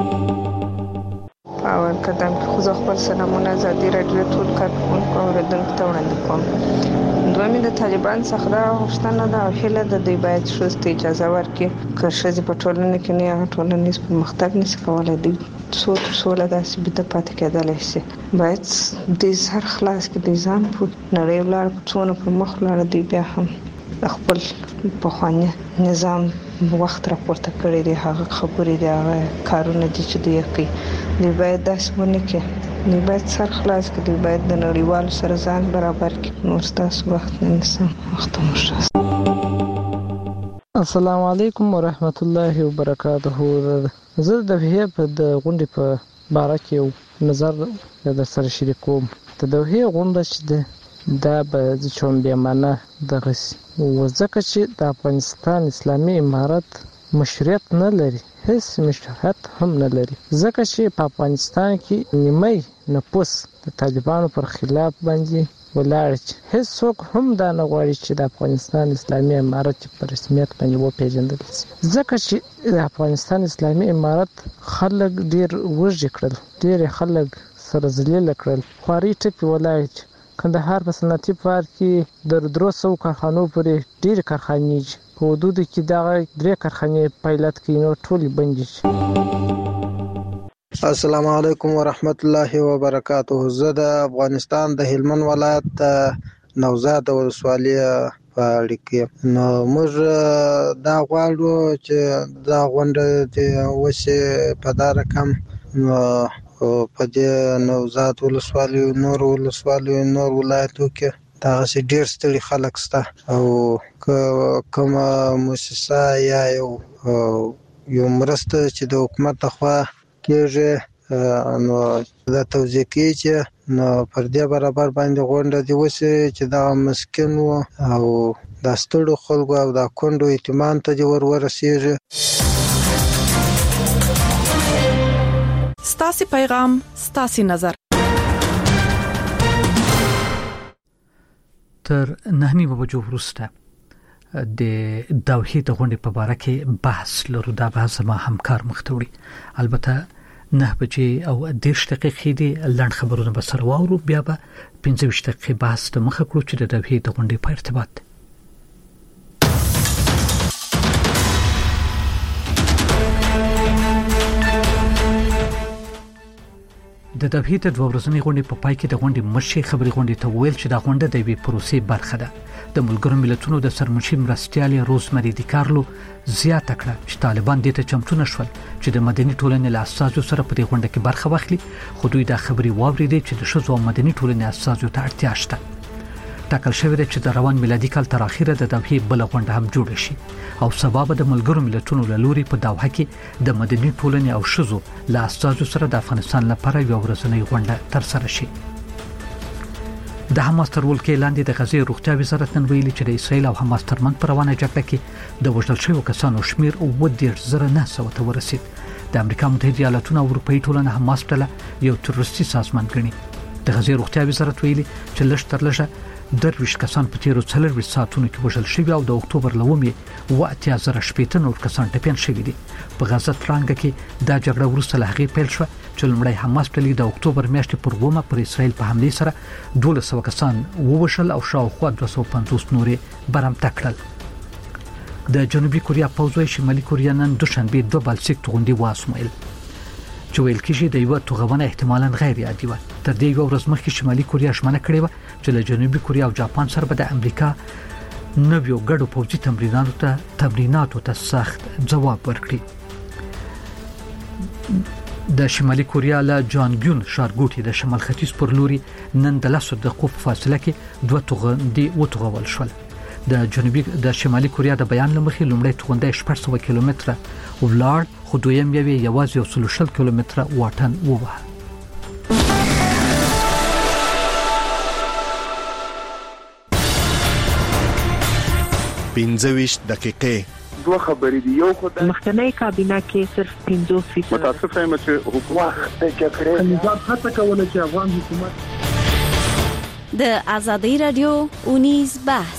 او کدام خو خپل سلامونه ازادي راډیو ټول کارکونکو اوریدونکو ته وړاندې کوم. دوی د طالبان څخه دا غوښتنه ده او هله د دوی باید شوست اجازه ورکړي که شې په ټولنه کې نه هغه ټولنیز پرمختګ نشي کولای دي سوله داسې به د پاتې کېدلی شي. باید د سر خلاص کې د ځان په نړۍ ولر څونه پر مخ لاړ دی بیا هم خپل په خواني نظام وخت راپورته کړی دی هغه خبرې دی هغه کارونه دي چې دوی کوي دی باید داسې ونه کې دی باید سر خلاص کې دی باید د نړیوالو سره ځان برابر کړي نو تاسو وخت نه نسم وخت مشخص. السلام علیکم ورحمت الله وبرکاته. زه د هیڅ د غونډې په باره کې یو نظر در سره شریکوم. د دوه غونډه چې دا به د چومبیمانه د غسی وځکه چې د افغانستان اسلامي امارت مشروعیت نه لري هیڅ مشروعیت هم نه لري ځکه چې په افغانستان کې نیمه نفوس د طالبانو پر خلاف باندې ولاړ چې هیڅ څوک هم دا نه غواړي چې د افغانستان اسلامي امارت په رسمیت باندې وپیژندل شي ځکه چې د افغانستان اسلامي امارت خلک ډیر وږي کړل ډیر خلک سره ذلیل کړل خواري ټپي ولاړ کندهار په صنعتي پارک کې د 300 کارخانو پورې ډیر کارخانې په حدود کې دا 3 کارخانې پایلټ کې نو ټول بند شي. السلام علیکم ورحمت الله وبرکاته. زه د افغانستان د هلمند ولایت نوزاد ولسوالۍ په اړه کې نو موږ دا غواړو چې دا غونډه د وسه په دا رقم په دې نوزاد ولسوالۍ نور ولایتو کې دا چې ډېر ستړي خلک سته او کوم مؤسسه یا یو مرسته چې د حکومت لخوا کېږي نو دا توضیح کوي چې نو پر دې برابر باندې غونډه دی وسه چې دا مسکن او د ستړو خلکو او د کندو اطمینان ته ورسیږي. ستاسو پیغام ستاسو نظر تر 9 بجو وروسته د دوحې د غونډې په اړه کې بحث لرو. دا بحث ما همکار مختوري البته 9 بجې او 10 دقیقې دی لړ خبرونه به سره واورو، بیا به 15 دقیقې بحث ته مخه کړو چې د دوحې د غونډې په ارتباط. د دوحې د ورځنی غونډې په پای کې د غونډې مشر خبري غونډې ته ویل چې دا غونډه د وی پروسې برخه ده. د ملګرو ملتونو د سرمشي مرستيال روزمری دی کارلو زیاته کړه چې طالبان دې ته چمتو نشول چې د مدني ټولنې له اساسو سره په دې غونډه کې برخه واخلي، خو دوی دا خبري واوریدي چې د شذو مدني ټولنې اساسو ته اړتیا شته. ټاکل شوی دی چې د روان میلادي کال تر اخره د دوحې بل غونډه هم جوړ شي او سبب د ملګرو ملتونو له لوري په دوحه کې د مدني ټولنې او شذو له اساسو سره د افغانستان لپاره یو ورځنی غونډه تر سره شي. د حماس تر ولکې لاندې د غزې روغتیا وزارت نن ویلي چې د اسرایل او حماس ترمنځ پر روانه جګړه کې د وژل شویو کسانو شمیر 9,900 ته ورسید. د امریکا متحده ایالاتونو او اروپאי ټولنه حماس ډله یو تروریستي سازمان ګڼي. د غزې روغتیا وزارت ویلي چې لږ تر لږه 23 کسان په تیرو 4 ساعتونو کې وژل شوي او د اکتوبر لومې 80,000 نور کسان ټپيان شوي دي. په غزه ترانګ کې دا جګړه وروسته له هغې پیل شوه چې لمړی حماس ډلې د اکتوبر میاشتې پر 2 پر اسرائیل په حمله سره 1200 کسان ووژل او شاوخوا 250 نورې برمته کړل. د جنوبي کوریا پوځوي شمالي کوریا نن دوشنبه 2 بالستیک توغندي واسمایل چې ویل کېږي د یو توغونه احتمالاً غیر عادي و. تر دې یو ورځ مخکې شمالي کوریا شمنه کړې و چې له جنوبي کوریا او جاپان سره به د امریکا نویو ګډو پوځي تمریناتو ته سخت جواب ورکړي. د شمالي کوریا له جانګیون ښارګوټي د شمال ختیځ پر لوري نن د 10 دقیقو په فاصله کې 2 توغندي وتوغول شول. د شمالي کوریا د بیان لمخې لومړی توغندي 800 کیلومتره ولاړ، خو دویم یوازې 160 کیلومتره واټن ووهه. پنځويش دقیقې دوه خبرې دي. یو خدای مخکنی کابینه کې صرف 50% متاسف یم چې حکومت د جګړې نظام هڅه کوله چې افغان حکومت د ازادي رادیو اونیز بحث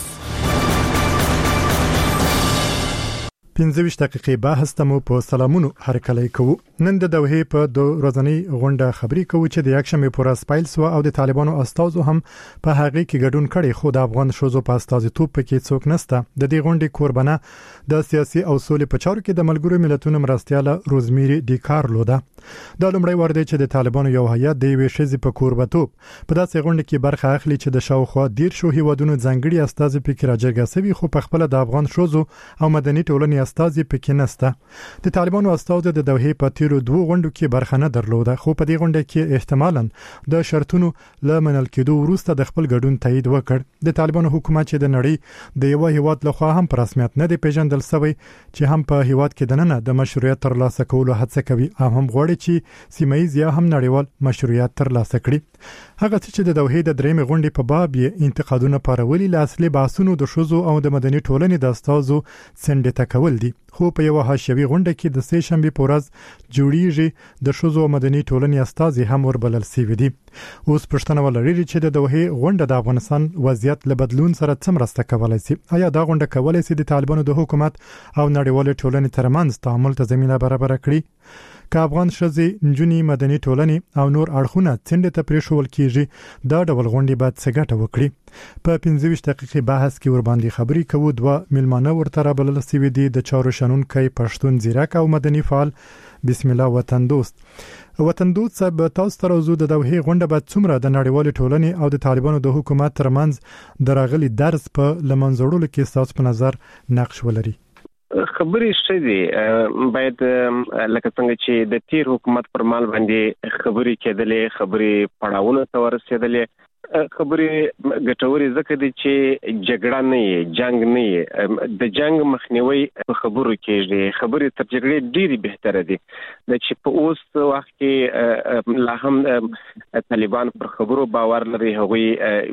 15 دقیقې بحث تمو په سلامونو هرکلی کوو. نن د دوحې په 2 ورځنی غونډه خبري کوو چې د یکشنبه پر اسپایل سو او د طالبانو استازو هم په هغه کې ګډون کړي، خو د افغان شوزو په استازیتوب پکې څوک نسته. د دې غونډې کوربنه د سیاسي او سولې په چارو کې د ملګرو ملتونو مرستيال روزمری دی کارلو ده. دا لومړی وار دی چې د طالبانو یو هیئت د یوې شذې په کوربتوب په داسې غونډه کې برخه اخلي چې د شاوخوا 10 هیوادونو ځانګړي استازي پکې راجرګه شوي، خو په خپل د افغان شوزو او مدني ټولنې استازي پکې نسته. د طالبانو استازو د دوحې په تیرو 2 غونډو کې برخه نه درلوده، خو په دې غونډه کې احتمالاً د شرطونو له منل کېدو وروسته د خپل ګډون تایید وکړ. د طالبانو حکومت چې د نړۍ د یو هیواد لخوا هم په رسمیت نه دی پیژندل شوی چې هم په هیواد کې دننه د مشروعیت ترلاسه کولو هڅه کوي او هم غواړي چې سیمایي یا هم نړیوال مشروعیت ترلاسه کړي. هغه چې د دوحې د درېمې غونډې په باب یې انتقادونه پارولي له اصلي بحثونو د شوزو او د مدني ټولنې د استازو څنډه تکول دي، خو په یو حاشیوي غونډه کې د سه شنبه په ورځ جوړیږي د شوزو او مدني ټولنې استازي هم وربلل شوي دي. اوس پښتنه ولري چې د دوحې غونډه د افغانستان وضعیت له بدلون سره څومره کولای شي. آیا دا غونډه کولای شي د طالبانو د حکومت او نړیوال ټولنې ترمنځ تعامل ته زمينه برابر کړي؟ که افغان شذې نجونی مدني ټولنې او نور اړخونه څنډه ته پریښول کیږي، دا ډول غونډې باید څه ګټه وکړي. په 15 دقیقې بحث کې ورباندې خبري کوو. 2 ملمانه ورته رابلل شوي دي، د چارو شنونکي پښتون زیرک او مدني فعال بسم الله وطن دوست. وطن دوست صاحب، تاسو تر اوسه د دوحې غونډه باید څومره د نړیوال ټولنې او د طالبانو د حکومت ترمنځ دراغلي درس په لمنځوړلو کې تاسو په نظر نقش ولري؟ خبرې شته باید لکه څنګه چې د تیر حکومت پر مال باندې خبرې کېدلې، خبرې پړاوونه ته ورسېدلې، خبرې ګټوري ځکه دي چې جګړه نه یې، جنگ نه یې، د جنگ مخنیوي په خبرو کېږي. خبرې تر جګړې ډېری بهتره دي. د چې په اوس وخت کې لا هم طالبان پر خبرو باور لري، هغوی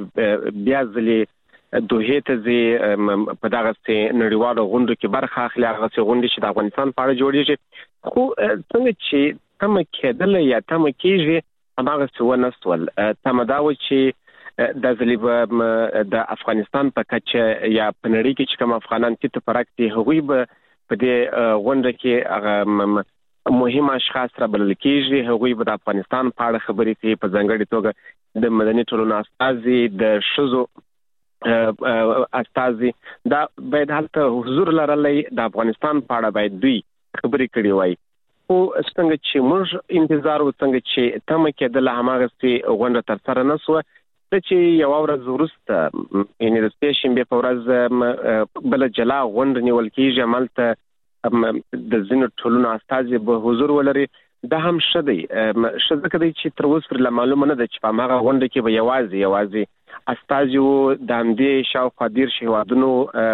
بیا ځلې دوحې ته ځي، په دغه نړیوالو غونډو کې برخه اخلي، هغه غونډې چې د افغانستان په اړه جوړیږي. خو څنګه چې تم کېدل یا تم کېږي هماغه څه ونه سول. تم دا و چې د ځلې د افغانستان په کچه یا په نړۍ کې چې کوم افغانان چې تفرق دي هغوی به په دې غونډه کې هغه مهم اشخاص را بلل کېږي. هغوی به د افغانستان په اړه خبرې کوي، په ځانګړي توګه د مدني ټولنو استازي، د ښځو استازي. دا باید هلته حضور لرلی، د افغانستان په اړه باید دوی خبرې کړي وای. خو څنګه چې موږ انتظار و، څنګه چې تمه کېدله هماغسې غونډه ترسره نه سوه. چې یو ورځ وروسته یعنې د سې شنبې په ورځ بله جلا غونډه نیول کېږي، همالته د ځینو ټولنو استازي به حضور ولري. دا هم ښه دی، ښه ځکه دی چې تر اوسه پورې معلومه نه ده چې په هماغه غونډه کې به یوازې استازي وو د همدې شاوخوا 13 هېوادونو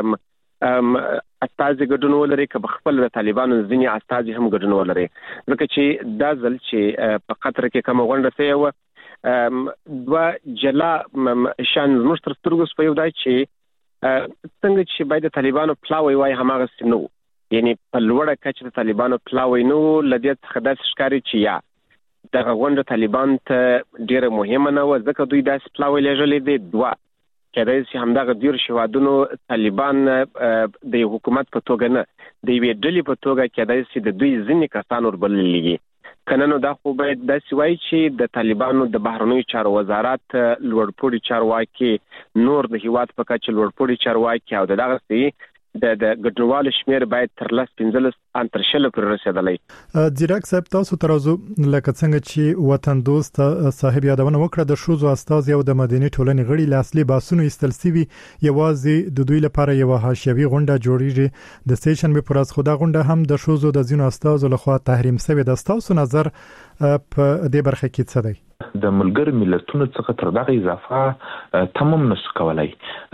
استازي ګډون ولري، که به خپل د طالبانو ځینې استازي هم ګډون ولري. ځکه چې دا ځل چې په قطر کې کومه غونډه شوې وه، دوه جلا شان زموږ تر سترګو سپیو دی چې څنګه چې باید د طالبانو پلاوی وای هماغسې نه و. یعنې په لوړه کچه د طالبانو پلاوی نه و. له دې څخه داسې ښکاري چې یا دغه غونډه طالبان ته ډېره مهمه نه وه، ځکه دوی داسې پلاوی لېږلی دی. دوه کېدای شي همدغه 13 هېوادونو طالبان د یو حکومت په توګه نه، د یوې ډلې په توګه کېدای شي د دوی ځینې کسان وربللي. کنه نو دا خو باید داسې وایي چې د طالبانو د بهرنیو چارو وزارت لوړپوړي چارواکي، نور د هیواد په کچه لوړپوړي چارواکي او دغسې د ګډونوالو شمیر باید تر 15 ان تر 20 پورې رسیدلی. ځیرک صاحب، تاسو ترازو لکه څنګه چې وطن دوست صاحب یادونه وکړه، د ښځو استازي او د مدني ټولنې غړي له اصلي بحثونو ایستل سوي، یوازې د دوی لپاره یو حاشیوي غونډه جوړیږي د سې شنبې پر ورځ. خو دا غونډه هم د ښځو د ځینو استازو لخوا تحریم شوې ده. تاسو نظر په دې برخه کې څه دی؟ د ملګرو ملتونو څخه تر دغه اضافه تمام نشو کولای،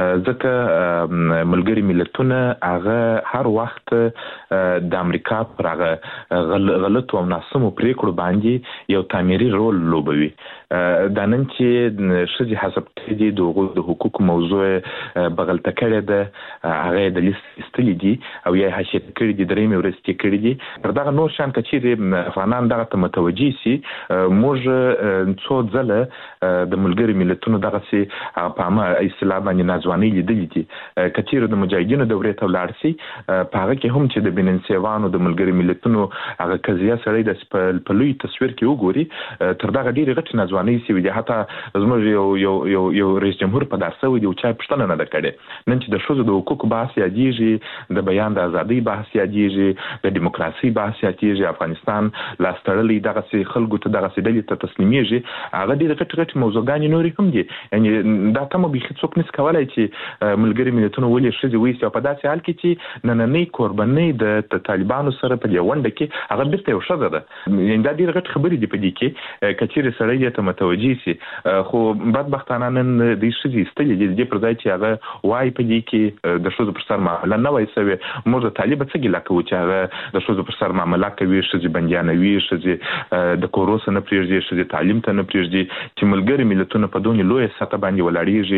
ځکه ملګري ملتونه هغه هر وخت د امریکا پر هغه غلط او ناسمو پریکړو باندې یو تعمیري رول لوبوي. دا نن چې ښځې حسب کړي د حقوقو موضوع بغلته کړې ده، هغه د لیست استلې دي او یا حشر کړي دي، درېمې ورځ کې کړي دي. تر دغه نور شان کچې افغانان دغه ته متوجي سي. موږ څو ځله د ملګري ملتونو دغه سي په عامه اصطلاح باندې نازواني لیدلې دي. کچېرو د مجاهدینو دورې ته ولاړ سي، په هغه کې هم چې د بننسیوانو د ملګري ملتونو هغه قضیه سړی د په لوی تصویر کې وګوري، تر دغه ډېرې غټې نازوانۍ سوي دي. حتی زموږ یو رئیس جمهور په دار سوی دی او چا پوښتنه نه ده کړې. نن چې د ښځو د حقوقو بحث یادېږي، د بیان د ازادۍ بحث یادېږي، د دیموکراسۍ بحث یادېږي، افغانستان لاس تړلی دغسې خلکو ته دغسې ډلې ته تسلیمیږي، هغه ډېرې غټې موضوعګانې نورې هم دي. یعنې دا تمه بیخي څوک نشي کولی چې ملګري ملتونه ولې ښځې ویسي، او په داسې حال کې چې نننۍ کوربنۍ د طالبانو سره په دې غونډه کې هغه بېرته یو ښځه ده. یعنې دا ډېرې غټې خبرې دي په دې کې که چېرې سړی دې ته متوجي سي. خو بدبختانه نن دوی ښځې ایستلې دي، د دې پر ځای چې هغه وایي په دې کې د ښځو پر سر معامله نه وای سوې. موږ د طالبه څه ګیله کوو چې هغه د ښځو پر سر معامله کوي، ښځې بندیانوي، ښځې د کورو څخه نه پرېږدي، ښځې تعلیم ته نه پرېږدي. چې ملګري ملتونه په دونې لویه سطح باندې ولاړېږي،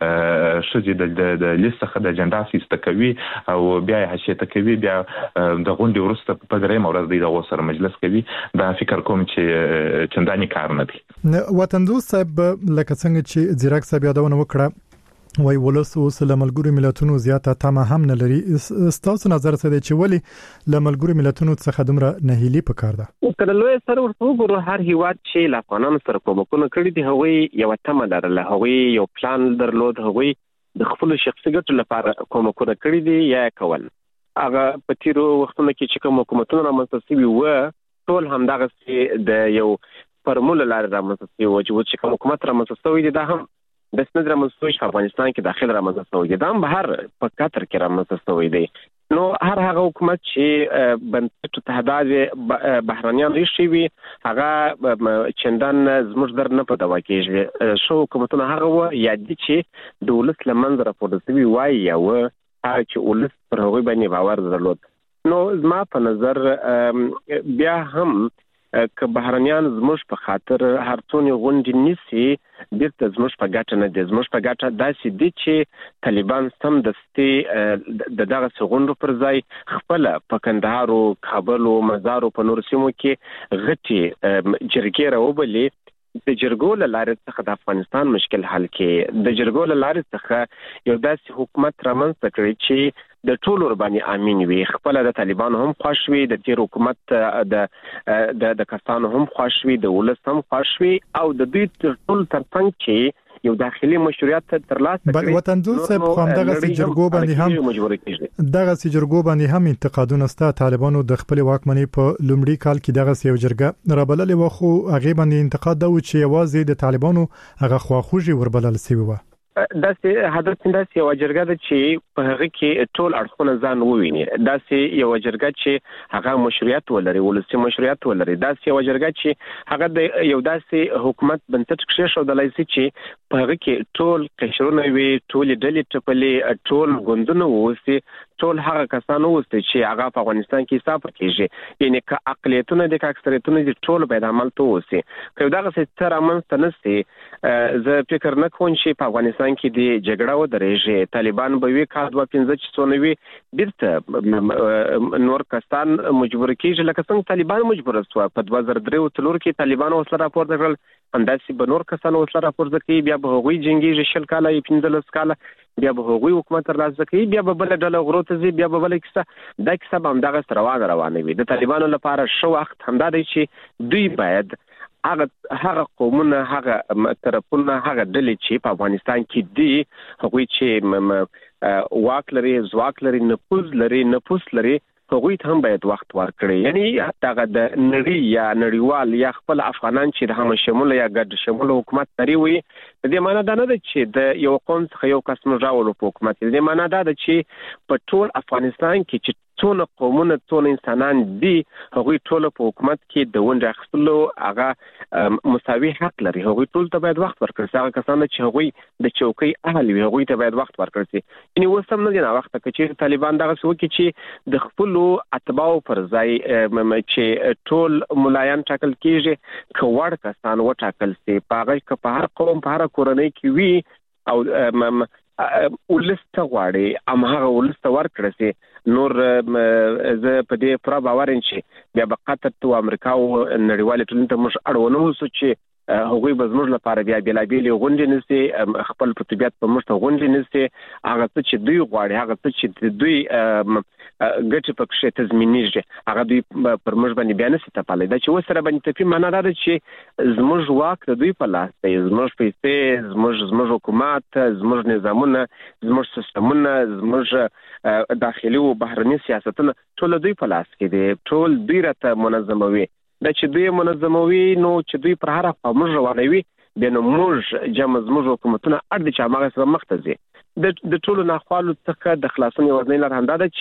ښځې د لیست څخه د اجنډا ایسته کوي او بیا یې حشیته کوي، بیا د غونډې وروسته په درېیمه ورځ دوی د هغو سره مجلس کوي. دا فکر کوم چې چندانې کار نه دی. وطن دوست صاحب، لکه څنګه چې ځیرک صاحب یادونه وکړه، وای ولس اوس له ملګرو ملتونو زیاته تمه هم نه لري. ستاسو نظر څه دی چې ولې له ملګرو ملتونو څخه دومره نهیلي پکار ده؟ که د لوی سره ورته وګورو، هر هیواد چې له افغانانو سره کومکونه کړي دي، هغوی یوه تمه لرله، هغوی یو پلان درلود، هغوی د خپلو شخصي ګټو لپاره کومکونه کړي دي یا یې کول. هغه په تېرو وختونو کې چې کوم حکومتونه رامنځته سوي وه، ټول همدغسې د یو فورمول له لارې رامنځته سوي وو چې کوم حکومت رامنځته سوی دی، دا هم داسې نه رامنځته سوی چې افغانستان کې داخل رامنځته سوی دی، دا هم بهر په قطر کې رامنځته سوی دی. نو هر هغه حکومت چې بنسټ تهداد بهرنیان ایښي وي، هغه چندان زموږ در نه په دوا کېږي. ښه حکومتونه هغه وه یا دي چې د ولس له منځه راپورته سوي وای، یا وه هغه چې ولس پر هغوی باندې باور درلود. نو زما په نظر بیا هم که بهرنیان زموږ په خاطر هر څونه غونډې نیسي بیرته زموږ په ګټه نه دي. زموږ په ګټه داسې دي چې طالبان سم دستي د دغه غونډو پر ځای خپل په کندهار او کابل او مزار په نور سیمو کې غټي جرګې راوبلي. د جرګو له لارې څخه د افغانستان مشکل حل کې د جرګو له لارې څخه یو داسې حکومت رامنځته کړي چې د ټولو باندې امین وي. خپل د طالبانو هم خوښ وي، د تیر حکومت د کسانو هم خوښ وي، د ولس هم خوښ وي او د دوی ټول ترڅنګ چې یو داخلي مشروعیت ترلاسه کړي. وطندوس صاحب هم دغه جرګو باندې هم انتقادونه ستا طالبانو د خپل واکمنۍ په لومړي کال کې دغه یو جرګه رابللې و، خو هغه باندې انتقاد دا و چې یوازې د طالبانو هغه خواخوږي وربلل شوی و. داسې هدف داسې یو جرګه ده چې په هغه کې ټول اړخونه ځان وویني، داسې یو جرګه چې هغه مشروعیت ولري، ولسي مشروعیت ولري، داسې یو جرګه چې هغه د یو داسې حکومت بنسټ کېښودلای شي چې په هغه کې ټول قشرونه وي، ټول ډلې ټپلې، ټول ګوندونه ووسي، ټول هغه کسانو وسته چې هغه په افغانستان کې حساب کېږي. یعنی که اقلیتونه د اکثریتونو د ټول باید عمل ته ووسي. که دغه څه تر امنست نشي زه فکر نه کوم چې په افغانستان کې د جګړه ودرېږي. طالبان به وی کال 2015 چې څونه وی بیرته نور کسان مجبور کیږي، لکه څنګه طالبان مجبور شو په 2003 کې طالبان وسله راپورته کړل، همداسې به نور کسان وسله راپورته کوي، بیا به هغوی جنگیږي 20 کاله 15 کاله، بیا به هغوی حکومت ترلاسه کوي، بیا به بل ډله غرو ته ځي، بیا به بل کیسه. دا کیسه به همدغه روانه وي. د طالبانو لپاره شو وخت همدا دی چې دوی باید هغه قومونه، هغه طرفونه، هغه ډلې چې په افغانستان کې دي، هغوی چې واک لري، ځواک لري، نفوذ لري، هغوی ته هم باید وخت ورکړي. یعنی دغه د نړۍ یا نړیوال یا خپل افغانان چې د هم شمول یا ګډ شمول حکومت لري وي، د دې معنی دا نه ده چې د یو قوم څخه یو کس راوړو په حکومت. د دې معنی دا ده چې په ټول افغانستان کې چې څونه قومونه، څونه انسانان دي، هغوی ټول په حکومت کې د ونډه اخیستلو هغه مساوي حق لري. هغوی ټول ته باید وخت ورکړل شي. هغه کسان چې هغوی د چوکۍ اهل وي، هغوی ته باید وخت ورکړل شي. یعنی اوس هم نه دی ناوخته چې طالبان دغه څه وکړي چې د خپلو اتباعو پر ځای چې ټول ملایان ټاکل کېږي، که وړ کسان وټاکل شي، په هغه که په هر قوم، په هر کورنۍ کې وي او ولس ته غواړي هماغه ولس ته ورکړل شي. نور زه په دې پوره باور یم چې بیا به قطر او امریکا او نړیوالې ټولنې ته موږ اړ ونه اوسو چې هغوی به زموږ لپاره بیا بېلابېلې غونډې نیسي، خپل په طبیعت په موږ ته غونډې نیسي. هغه څه چې دوی غواړي، هغه څه چې دوی ګټې پکښې تضمینېږي، هغه دوی پر موږ باندې بیا نشي تپلی. دا چې اوس سره باندې تپي معنا دا ده چې زموږ واک د دوی په لاس دی، زموږ پیسې، زموږ حکومت، زموږ نظامونه، زموږ سیستمونه، زموږ داخلي او بهرني سیاستونه ټول دوی په لاس کې دي، ټول دوی راته منظموي. دا چې دوی منظموي نو چې دوی پر هر خوا موږ روانوي، بیا نو موږ جمع زموږ حکومتونه اړ دي چې هماغه سره مخ ته ځي. د ټولو ناخوالو څخه د خلاصون یوازینۍ لار همدا ده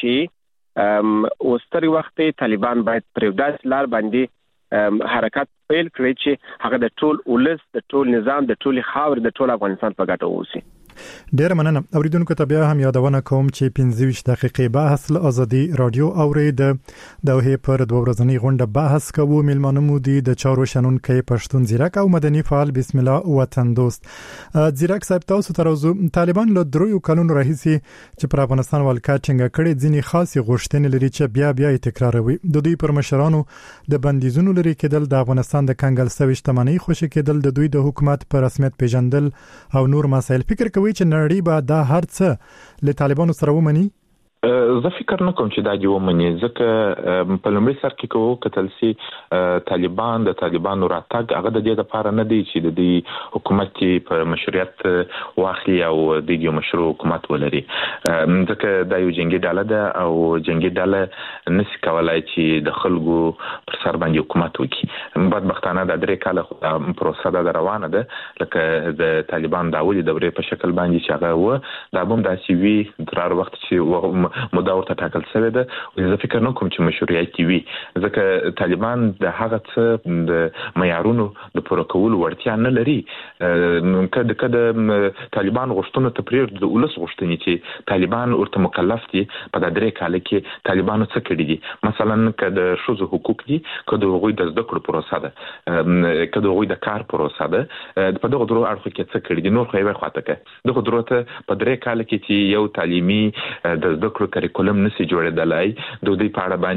چې اوس تر وخت طالبان باید پر یو داسې لار باندې حرکت پیل کړي چې هغه د ټول ولس، د ټول نظام، د ټول خاور، د ټول افغانستان په ګټه ووسي. ډیر مننه. اوریدونکو ته بیا هم یادونه کوم چې 25 دقیقې بحث له ازادي رادیو اورید د دوه پر دوه ورځنی غونډه بحث کوو. میلمانه مو دي د چارو شنونکي پښتون زیرک او مدني فعال بسم الله وطن دوست. زیرک صاحب، تاسو تر اوسه طالبان له 3 کلونو راهیسي چې پر افغانستان ولکا څنګه کړي ځینی خاصه غوښتنې لري چې بیا تکراروي. د دوی پر مشرانو د بندیزونو لري کېدل، د افغانستان د کنګل سوي شتمنۍ خوشي کېدل، د دوی د حکومت پر رسمیت پیژندل او نور مسایل. فکر کوي چې نړۍ به دا هر څه له طالبانو سره ومني؟ زه فکر نه کوم چې دا دی ومني، ځکه په لومړي سر کې کوو کتل سي طالبان د طالبانو راتګ هغه د دې لپاره نه دی چې د دې حکومت په مشروعیت واخلي او د یو مشروع حکومت ولري، ځکه دا یو جنگي ډله ده او جنگي ډله نشي کولای چې د خلکو پر سر باندې حکومت وکړي. بدبختانه د 3 کاله پروسه ده روانه ده، لکه د طالبان د اولي دورې په شکل باندې چې هغه و دا هم د سی وی تر وخت چې موده ورته ټاکل شوی ده. زه فکر نه کوم چې مشروعیت وي، ځکه طالبان د هغه څه د معیارونو د پوره کولو وړتیا نه لري. کله طالبان غوښتنه ته پرېږدي د ولس غوښتنې چې طالبان ورته مکلف دي په د 3 کال کې طالبانو څه کړي دي. مثلا کله د شوزو حقوق دي، کله هغوی د زده کړو پروسه ده، کله هغوی د کار پروسه ده، په دغه درو اړخو کې څه کړي دي. نور خو یې خواته کې دغه درو ته په 3 کال کې چې یو تعلیمي د زده کړو کریکولم نشي جوړېدلای، د دې په اړه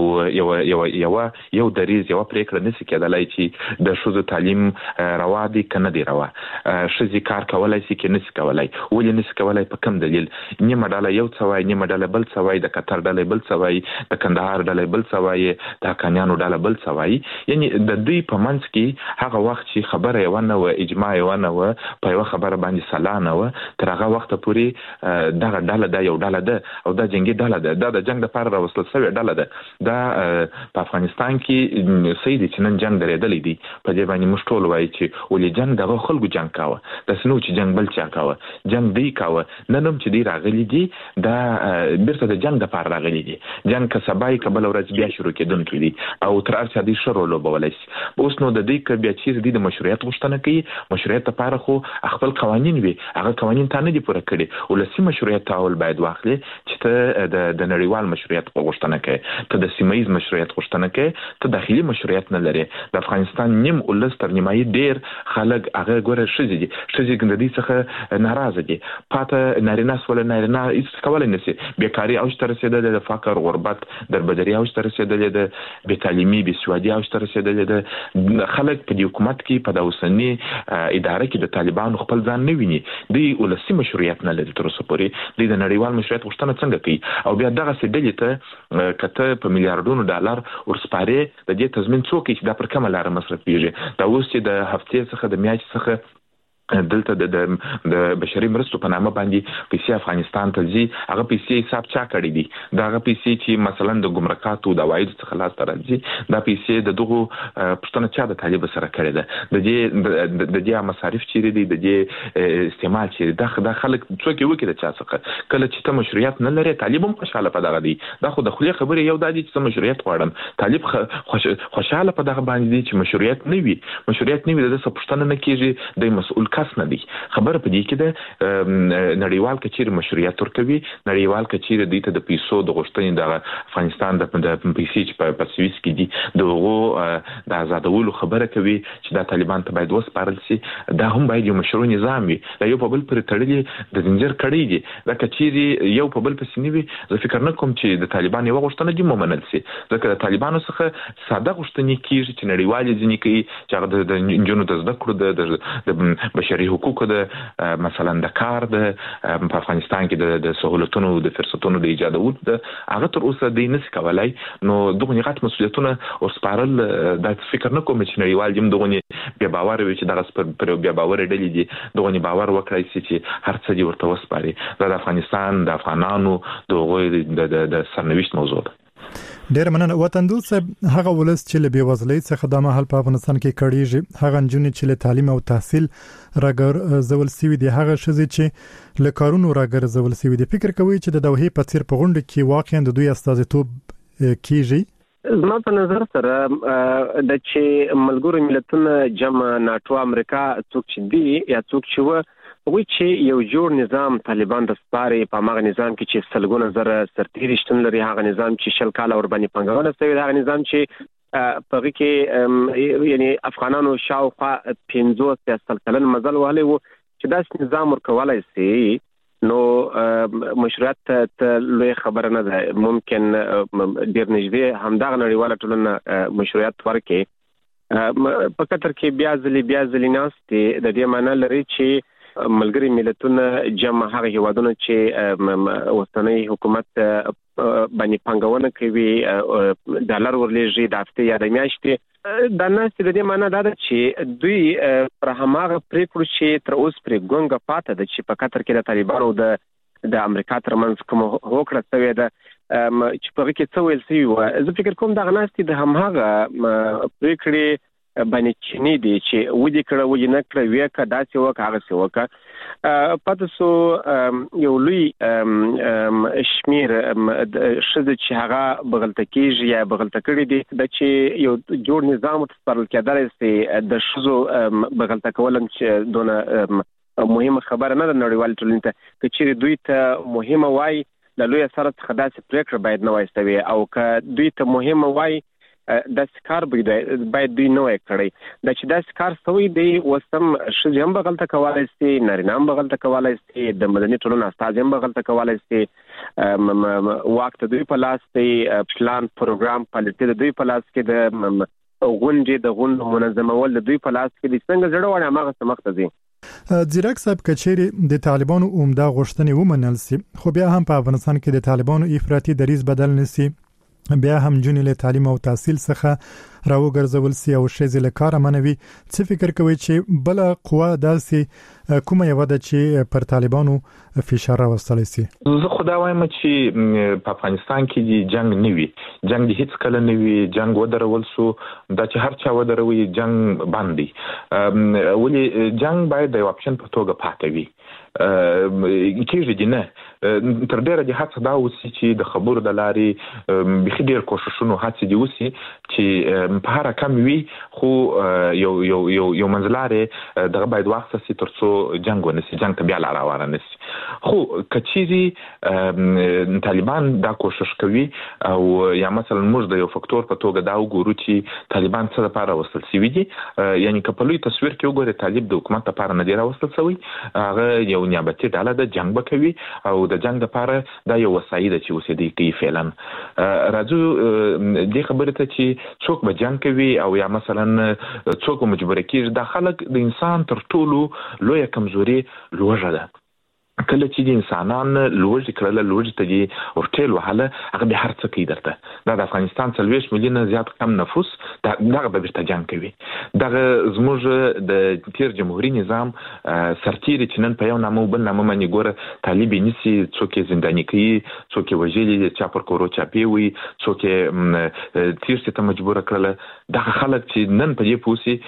باندې یو دریز یو پریکړه نشي کېدلای چې د شوزو تعلیم روا دي کنه دی روا، شوزي کار کولای شي کې نشي کولای، ولې نشي کولای په کوم دلیل؟ نیمه ډاله یو څه وای، نیمه ډاله بل څه وای، د قطر ډاله بل څه وای، د کندهار ډاله بل څه وای، د حقانیانو ډاله بل څه وای. یعنی د دوی په منځ کې هغه وخت چې خبره یو نه و، اجماع یو نه و، په یو خبره باندې صلاح نه و، تر هغه وخت پورې دغه ډاله د یو ډاله ده او د جنگي ډاله ده، د جنگ لپاره راوستل شوی ډاله ده. دا په افغانستان کې سید چې نن جنگ درېدلې دي، په دې باندې موږ ټول وایي چې ولې جنگ دغه خلکو جنگ کاوه، د سنو چې جنگ بل چا کاوه، جنگ دی کاوه. نن هم چې دی راغلي دي دا بیرته د جنگ لپاره راغلي دي. جنگ که سبای کبل ورځ بیا شروع کېدونکي دي او تر هر څه دي شروع لوبولای شي. اوس نو د دې ک بیا چې د مشروعیت غوښتنه کوي، مشروعیت لپاره خو خپل قوانين وي، هغه قوانين ته نه دي پوره کړي. ولسی مشروعیت اول باید واخلي چې ته د نړیوال مشروعیت غوښتنه کوي، ته د سیمایي مشروعیت غوښتنه کوي، ته داخلي مشروعیت نه لري. د افغانستان نیم ولس تر نیمایي ډیر خلک هغه ګوره شزي دي، شزي ګندې څخه ناراضه دي، پاته نارینه سول نارینه هیڅ کولای نشي. بیکاری اوج ته رسیدلې ده، فقر غربت دربدري اوج ته رسیدلې ده، بې تعلیمي بې سوادي اوج ته رسیدلې ده. خلک په دې حکومت کې په د اوسنی اداره کې د طالبانو خپل ځان نه ویني، دوی ولسی مشروعیت نه لري تر اوسه پورې. دوی د نړیوال مشروعیت غوښتنه څنګه کوي؟ او بیا دغه سیدلې ته کته په میلیارډونو ډالر ورسپاري، د دې تضمین څوک چې دا پر کومه لار مصرفيږي؟ دا اوس چې د هفتې څخه د میاشتې څخه دلته د بشري مرستو په نامه باندې پیسې افغانستان ته ځي، هغه پیسې حساب چا کړی دي؟ دا هغه پیسې چې مثلا د ګمرکاتو د عواید څخه لاس ته راځي، دا پیسې د دغه پښتنه چا د طالب سره کړی ده؟ د دې مصارف چیرې دي؟ د دې استعمال چیرې؟ دا خلک څوک وکړي د چا څخه؟ کله چې ته مشروعیت نه لري، طالب هم خوشاله په دغه دی. دا خو د خولي خبره یو د دې چې مشروعیت غواړم، طالب خوشاله په دغه باندې دی چې مشروعیت نه وي. مشروعیت نه وي د څه پښتنه نه کیږي، د مسؤل کس نه دی. خبره په دې کې ده نړیوال کچیر مشروعیت ورکوي، نړیوال کچیر د دې ته د پیسو د غوښتنې د افغانستان د پیسې چې په سویس کې دي دغه د آزادولو خبره کوي چې د طالبان ته باید وسپارل شي. دا هم باید یو مشروع نظام وي، دا یو په بل پر تړلې د زنجیر کړي دي. دا کچیر یو په بل پسې نیوي، زه فکر نه کوم چې د طالبان یو غوښتنه دي ومنل شي، ځکه د طالبانو څخه ساده غوښتنې کیږي چې نړیوال ځینې کوي چې د انجونو د زده کړو د بشري حقوقو د مثلا د کار د په افغانستان کې د سہولتونو د فرصتونو د ایجادولو د هغه تر اوسه د نس کولای. نو دغه غټ مسؤلیتونه او سپارل د فکر نه کوم چې نړیوال یم دغه بیا باور وي چې دغه پر بیا باور ډلې دي دغه باور وکړي چې هر څه دی ورته وسپاري. د افغانستان د افغانانو د سرنوشت موضوع ده. ډیر مننه وطن دوست صاحب. هغه ولس چې له بیوزلۍ څخه د مهال په افغانستان کې کړيږي، هغه نجونې چې له تعلیم او تحصیل راګر زول سوي دي، هغه شذې چې له کارونو راګر زول سوي دي، فکر کوي چې د دوحې په څیر په غونډه کې واقعا د دوی استازیتوب کیږي؟ زما په نظر سره د چې ملګرو ملتونو جمع ناتو امریکا څوک چې دی یا څوک چې و وی چې یو جوړ نظام طالبان د سپاري په ماغه نظام کې چې سلګونه زره سرتیري شتون لري، هغه نظام چې شل کال اور باندې پنګونه شوی، هغه نظام چې په کې یعنی افغانانو شاوخوا 50 کلن مزل وهلي وو چې دا نظام ورکولای شي. نو مشروعیت ته لوی خبره نه ده، ممکن ډیر نږدې همدغه نړیواله ټولنه مشروعیت ورکړي. په قطر کې بیا ځلې ناستې د دې معنی لري چې ملګری ملتونه جمع هغه هیوادونه چې وطني حکومت باندې پنګونه کوي، ډالر ورلېږي د هفته یا د میاشتې، دا ناستې د دې معنی دا ده چې دوی پر هماغه پریکړو چې تر اوس پرې ګونګه پاته ده چې په قطر کې د طالبانو د امریکا ترمنځ کوم هوکړه شوې ده چې په کې څه ویل شوي وو. زه فکر کوم دغه ناستې د هماغه پریکړې باندې چینی دي چې ودی کړه ودی نه کړه وکړه داسې وکړه هغه څه وکړه. پاتې سو یو لوی شمیر شذ چې هغه بغلته کېږي یا بغلته کړي دي د چې یو جوړ نظام تسپارل کېدل سي د شذو بغلته کولم چې دونه مهمه خبره نه ده نړیوال ټولنې ته چې دوی ته مهمه وای د لوی سره خداسي پریکړه باید نه وایستوي او که دوی ته مهمه وای د سکار باید دوی نه وای کړی د چې د سکار سوی دی وسم شذ هم بغلته کولای سي نارینه هم بغلته کولای سي د مدني ټولنې استاد هم بغلته کولای سي وخت دوی په لاس دی پلان پروګرام پالیسي د دوی په لاس کې د غونډې د غونډو منظمول د دوی په لاس کې د څنګه زړه وړه ماغه سمخته دي ځیرک صاحب کچېری د طالبانو عمده غوښتنې ومنل سي خو بیا هم په افغانستان کې د طالبانو افراطي دریځ بدل نسی بیا هم جنې له تعلیم او تحصیل څخه راوګرځول سي او شې له کار منوي څه فکر کوي چې بل قوا داسې کومه یو د چې پر طالبانو فشار راوستلی سي زه خدای وایم چې په افغانستان کې د جنگ نیوي جنگ د هیڅ کله نیوي جنگ ودرول سو د چې هر چا ودروي جنگ باندې ولې جنگ باید د اپشن په توګه پاتې وي کېږي دی نه تر ډیره د هڅه دا وسی چې د خبرو د لارې بخي ډیر کوششونو هڅه دی وسی چې په هر کم وی خو یو منځلاره دغه باید وخت سي ترڅو جنگ ونسي جنگ ته بیا لار روانه نسي خو کچېری طالبان دا کوشش کوي او یا مثلا موږ د یو فاکتور په توګه دا وګورو چې طالبان څه لپاره وصل سي دي یعنی کپلوي تصویر کې وګورئ طالب د حکومت لپاره نه دی راوستل شوی هغه یو نیابتي ډله د جنگ وکوي او د جنگ لپاره دا یو وسایل چې وسیدي کوي فعلا راځو د خبرې ته چې څوک به جنگ کوي او یا مثلا څوک مجبور کیږي د خلک د انسان تر ټولو لوی کمزوري لوږه ده کله چې د انسانان لوږ کړل لوږ ته دي ورټل وهله هغه به هر څه کوي درته د افغانستان 40 میلیونه زیات کم نفوس دغه به ورته جنگ کوي دغه زموږ د تیر جمهوریت نظام سرتیری چې نن په یو نامو بل نامو باندې ګوره طالب نسی څوک زنداني کوي څوک وژلي چا پر کورو چاپی وي څوک تیر ته مجبور کړل دغه خلک چې نن په دې پوسی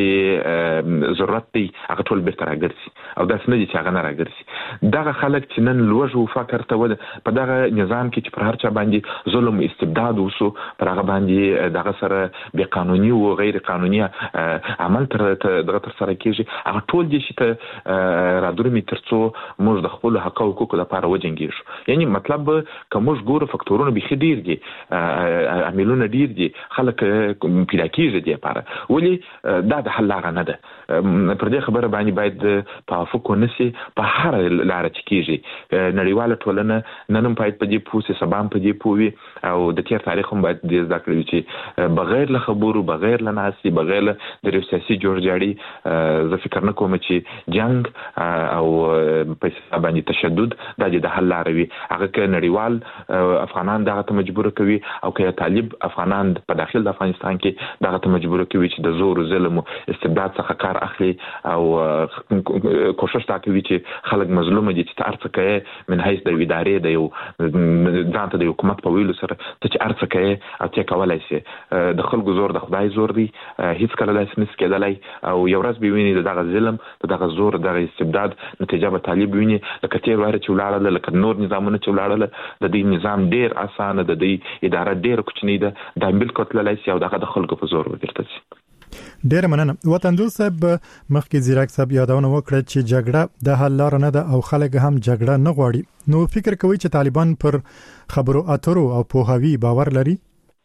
چې ضرورت دی هغه ټول به تر راګرسي او داس نه دي چې هغه نه راګرسي دغه خلک چې نن لوږ او فقر ته ول په دغه نظام کې چې پر هر چا باندې ظلم استبداد وسو پر هغه باندې دغه سره بې قانوني او غیر قانوني عمل تر سره کېږي هغه ټول دي چې ته رادرومي ترڅو موږ د خپل حق او حقوقو لپاره وجنګیږو یعنی مطلب کوم ګور فاکتورونه به ډیر دي عاملونه ډیر دي خلک پیدا کېږي دي لپاره ولی دا د حل لاره نه ده پر دې خبره باندې باید توافق ونسي په هر لاره چې کېږي نړیواله ټولنه نن په دې پوسې سبام په دې پوي او د تیر تاریخ هم باید د ذکر وي چې بغیر له خبرو بغیر له ناسي بغیر د سیاسي جوړجاړي زه فکر نه کوم چې جنگ او په باندې تشدد د حل لاره وي هغه کې نړیوال افغانان دغه ته مجبور کوي او که طالب افغانان په داخل د افغانستان کې دغه ته مجبور کوي چې د زور ظلم او استبداد څخه کار اخلي او کوشش تا کوي چې خلک مظلوم دي چې ارڅ کوي من حیث د ادارې د یو ځانته د حکومت په ویلو سره ته چې ارڅ کوي او چې کولای شي د خلکو زور د خدای زور دی هیڅ کله داسې نس کېدلای او یو ورځ به ویني دغه ظلم دغه زور دغه استبداد نتیجه به طالب ویني لکه تیر واره چې ولاړل لکه نور نظامونه چې ولاړل د دې نظام ډیر اسانه د دې اداره ډیر کوچنی ده د بالکل تللای شي او دغه د خلکو په زور ورته شي ډیر مننه وطندوس صاحب مخکې زیرک صاحب یادونه وکړه چې جګړه د حل لار نه ده او خلک هم جګړه نه غواړي نو فکر کوي چې طالبان پر خبرو اترو او پوهاوی باور لري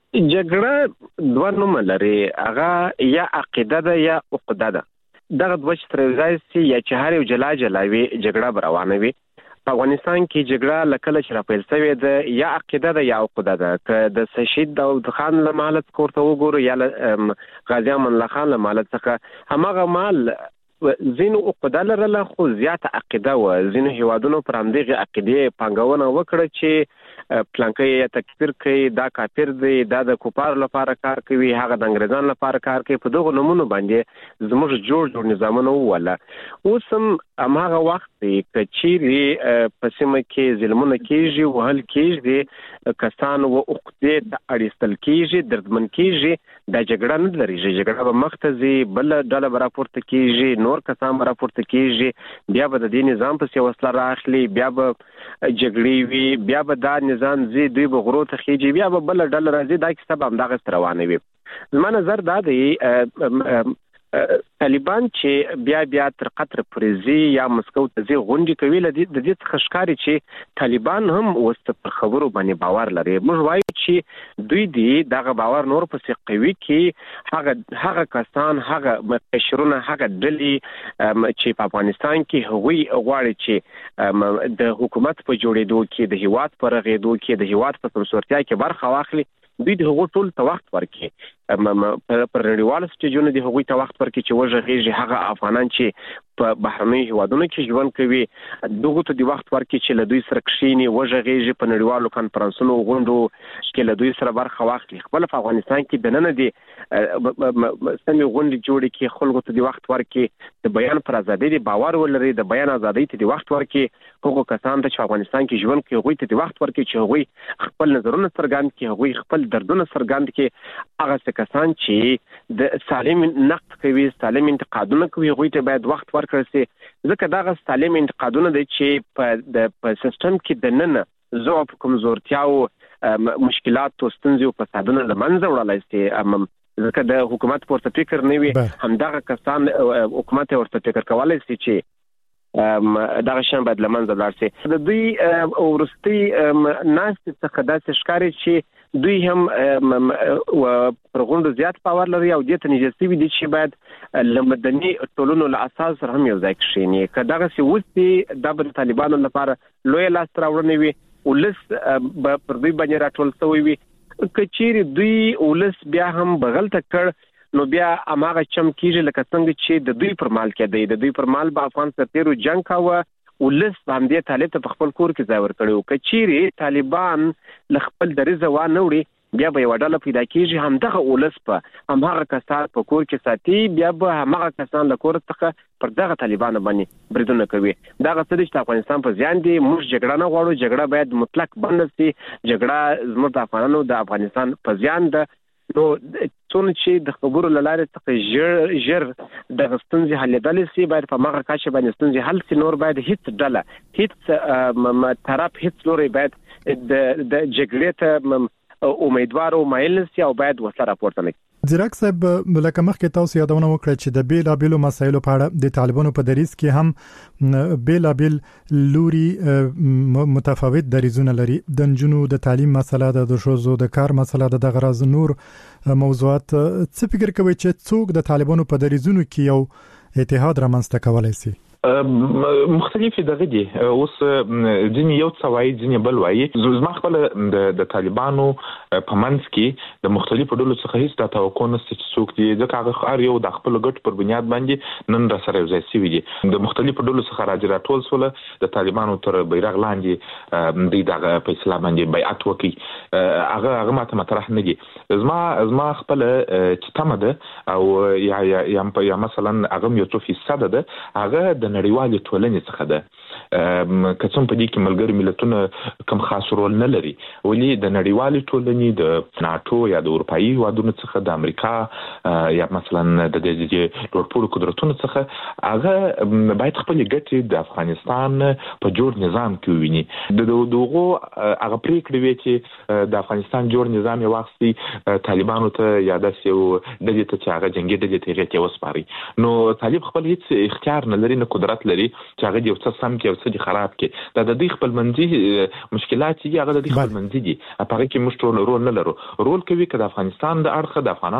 جګړه دوه نوم لري هغه یا عقیده ده یا عقده ده دغه دوه چې تر ځای سي یا چې هر یو جلا جلاوي جګړه روانه وي په افغانستان کې جګړه لکه چې راپیل شوې ده یا عقیده ده یا عقده ده که د شهید داود خان له مالت کوړه وګورو یا غازی امان الله خان له مالت څخه همغه مال زینو عقده لرله خو زیات عقیده و زینو هیوادونو پر همدغه عقیده پنګونه وکړه چې پلانکې تکفیر کوي دا کافر دی دا د کوپار لپاره کار کوي هغه د انګریزانو لپاره کار کوي په دغه نمونه باندې زموږ جوړ نظامونه ولا اوس هم هغه وخت کچيري په سیمه کې ظلمونه کیږي وهل کیږي کسان او عقدې د اړیستل کیږي دردمن کیږي د جګړه نه لري جګړه به مختزي بل ډله راپورته کیږي نور کسان راپورته کیږي بیا به د دې نظام په وسله راخلي بیا به جګړې وي بیا به دا نظام زی دوی به غرو ته خيږي بیا به بل ډله راځي دا کیسه به همدغه روانه وي زما نظر دا دی طالبان چې بیا تر قطر پرزي یا مسکو ته زی غونډي کوي د دې څخه ښکاری چې طالبان هم وست پر خبرو باندې باور لري موږ وایو چې دوی دی دغه باور نور پسې قوي کې هغه کسان هغه مشرونه هغه ډلې چې په افغانستان کې هغوی غواړي چې د حکومت په جوړېدو کې د هیواد پر غېدو کې د هیواد په سمسورتیا کې برخه واخلي دوی د هغو ټول ته وخت ورکړي پر نړیوال سټیجونو د هغوی ته وخت ورکړي چې وژغېږي هغه افغانان چې په بهرنۍ هیوادونو کې ژوند کوي دغه ته د وخت ورکړي چې له دوی سره کښینی وژغېږي په نړیوالو کانفرنسونو غونډو کې له دوی سره برخه واخلي خپل په افغانستان کې دننه دي سمې غونډې جوړې کې خلکو ته د وخت ورکړي د بیان پر ازادۍ د باور ولري د بیان ازادۍ ته د وخت ورکړي هغو کسان ته چې افغانستان کې ژوند کوي هغوی ته د وخت ورکړي چې هغوی خپل نظرونه څرګند کړي هغوی خپل دردونه څرګند کړي هغه کسان چې د سالم نقد کوي سالم انتقادونه کوي هغوی ته باید وخت ورکړل شي ځکه دا سالم انتقادونه دي چې په سیستم کې د نن ضعف کمزورتیا او مشکلات او ستونزې او فسادونه لمنځه وړلای شي ځکه د حکومت پورته فکر نه وي همدغه کسان حکومت ورته فکر کولای شي چې دغه شان باید لمنځه لاړ شي د دوی ورستي ناس څخه داسې ښکاري چې دوی هم پر غونډو زیات باور لري او د تنجسي وي چې باید لمدني ټولنو له اساس سره هم یو ځای کښینی کداغه سی وستي د طالبانو لپاره لوی لاس راوړنی وي ولس پر دوی باندې راټول شوی وي کچيري دوی ولس بیا هم بغل تکړ نو بیا اماغه چم کیږي لکه څنګه چې د دوی پر مال کې دی د دوی پر مال په افغان سرتیرو جنگ کاوه ولس باندې طالب ته خپل کور کې ځای ورکړو کچيري طالبان ل خپل درزه و نه وړي بیا به وډاله پیدا کیږي همدغه ولس په همغه کسان په کور کې ساتي بیا به همغه کسان له کور څخه پر دغه طالبان باندې بریدونه کوي دغه څه چې افغانستان په ځان دي موږ جګړه نه غواړو جګړه باید مطلق بند شي جګړه زموږ د افغانانو د افغانستان په ځان ده نو څونه چې د خبرو لاره څخه ژر د ستونزې حل لیدل شي باید په مغه کاشه باندې ستونزې حل شي نور باید هیڅ ډله هیڅ طرف هیڅ لوري باید د جګړې ته امیدوار او مایل شي او باید وسله راپورته نه زیرک صاحب لکه مخکې تاسو یادونه وکړه چې د بیلابیلو مسایلو په اړه د طالبانو په دریځ کې هم بیلابیل لوري متفاوت دریځونه لري د نجونو د تعلیم مسله د شوزو د کار مسله د غرض نور موضوعات څه فکر کوي چې څوک د طالبانو په دریځونو کې یو اتحاد رامنځته کولای شي مختلف دغه دي اوس ځینې یو څه وایي ځینې بل وایي زما خپل د طالبانو په منځ کې د مختلفو ډلو څخه هیڅ د توقع نشته چې څوک دي ځکه هغه یو د خپل ګټ پر بنیاد باندې نن را سره یو ځای شوي دي د مختلفو ډلو څخه راټول شول د طالبانو تر بیرغ لاندې د دغه په اسلام باندې بیعت وکړي هغه ماته مطرح نه دي زما خپل چې تمه ده او یا مثلا هغه یو څه فیصد ده هغه د نړیوالې ټولنې څخه ده که څوم په دې کې ملګری ملتونه کم خاص رول نه لري ولې د نړیوالې ټولنې د ناتو یا د اروپאי هیوادونو څخه د امریکا یا مثلا د لوړپوړو قدرتونو څخه هغه باید خپل ګټې د افغانستان په جوړ نظام کې ویني دغه هغه پریکړې وی چې د افغانستان جوړ نظام یې واخلي طالبانو ته یا د یو دغه ته چې هغه جنگي دغه ته کې وسپاري نو طالب خپل هیڅ اختیار نه لري نه قدرت لري چې هغه یو څه سم کې او څه خراب کې دا د دې خپل منځي مشکلات چې هغه د دې خپل منځي دي هغه کې موږ ټول رول نه لرو رول کوي چې د افغانستان د اړخ د افغانانو د اړخ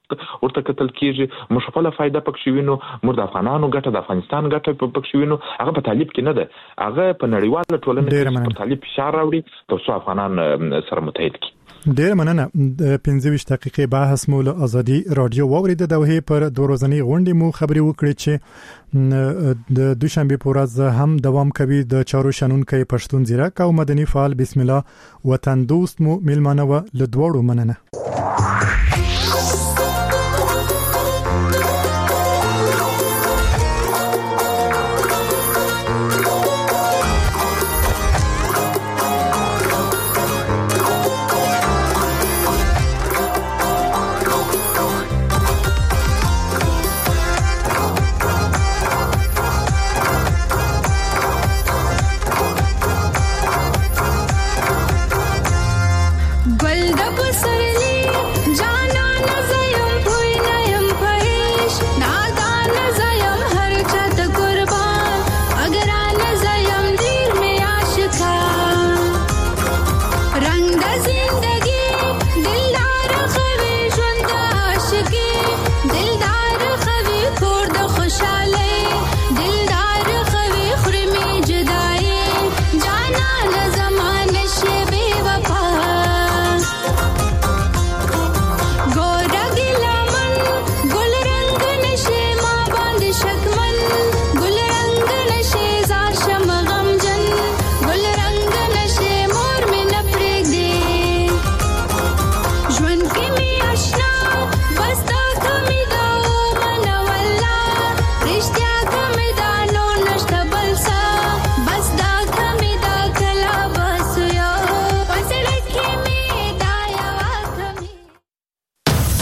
ورته کتل کیږي مشفله فائدہ پکې وینو موږ د افغانانو ګټه د افغانستان ګټه پکې وینو هغه په طالب کې نه ده هغه په نړیواله ټولنه کې په طالب فشار راوړي ترڅو افغانان سره متحد کړي. ډیر مننه. 15 دقیقې بحث مو له ازادي رادیو واورید د دوه پر دوه ورځنی غونډې مو خبري وکړي چې د دوشنبه په ورځ هم دوام کوي. د چارو شنونکو پښتون زیرک او مدني فعال بسم الله وطن دوست مو ملمانه و له دوړو مننه.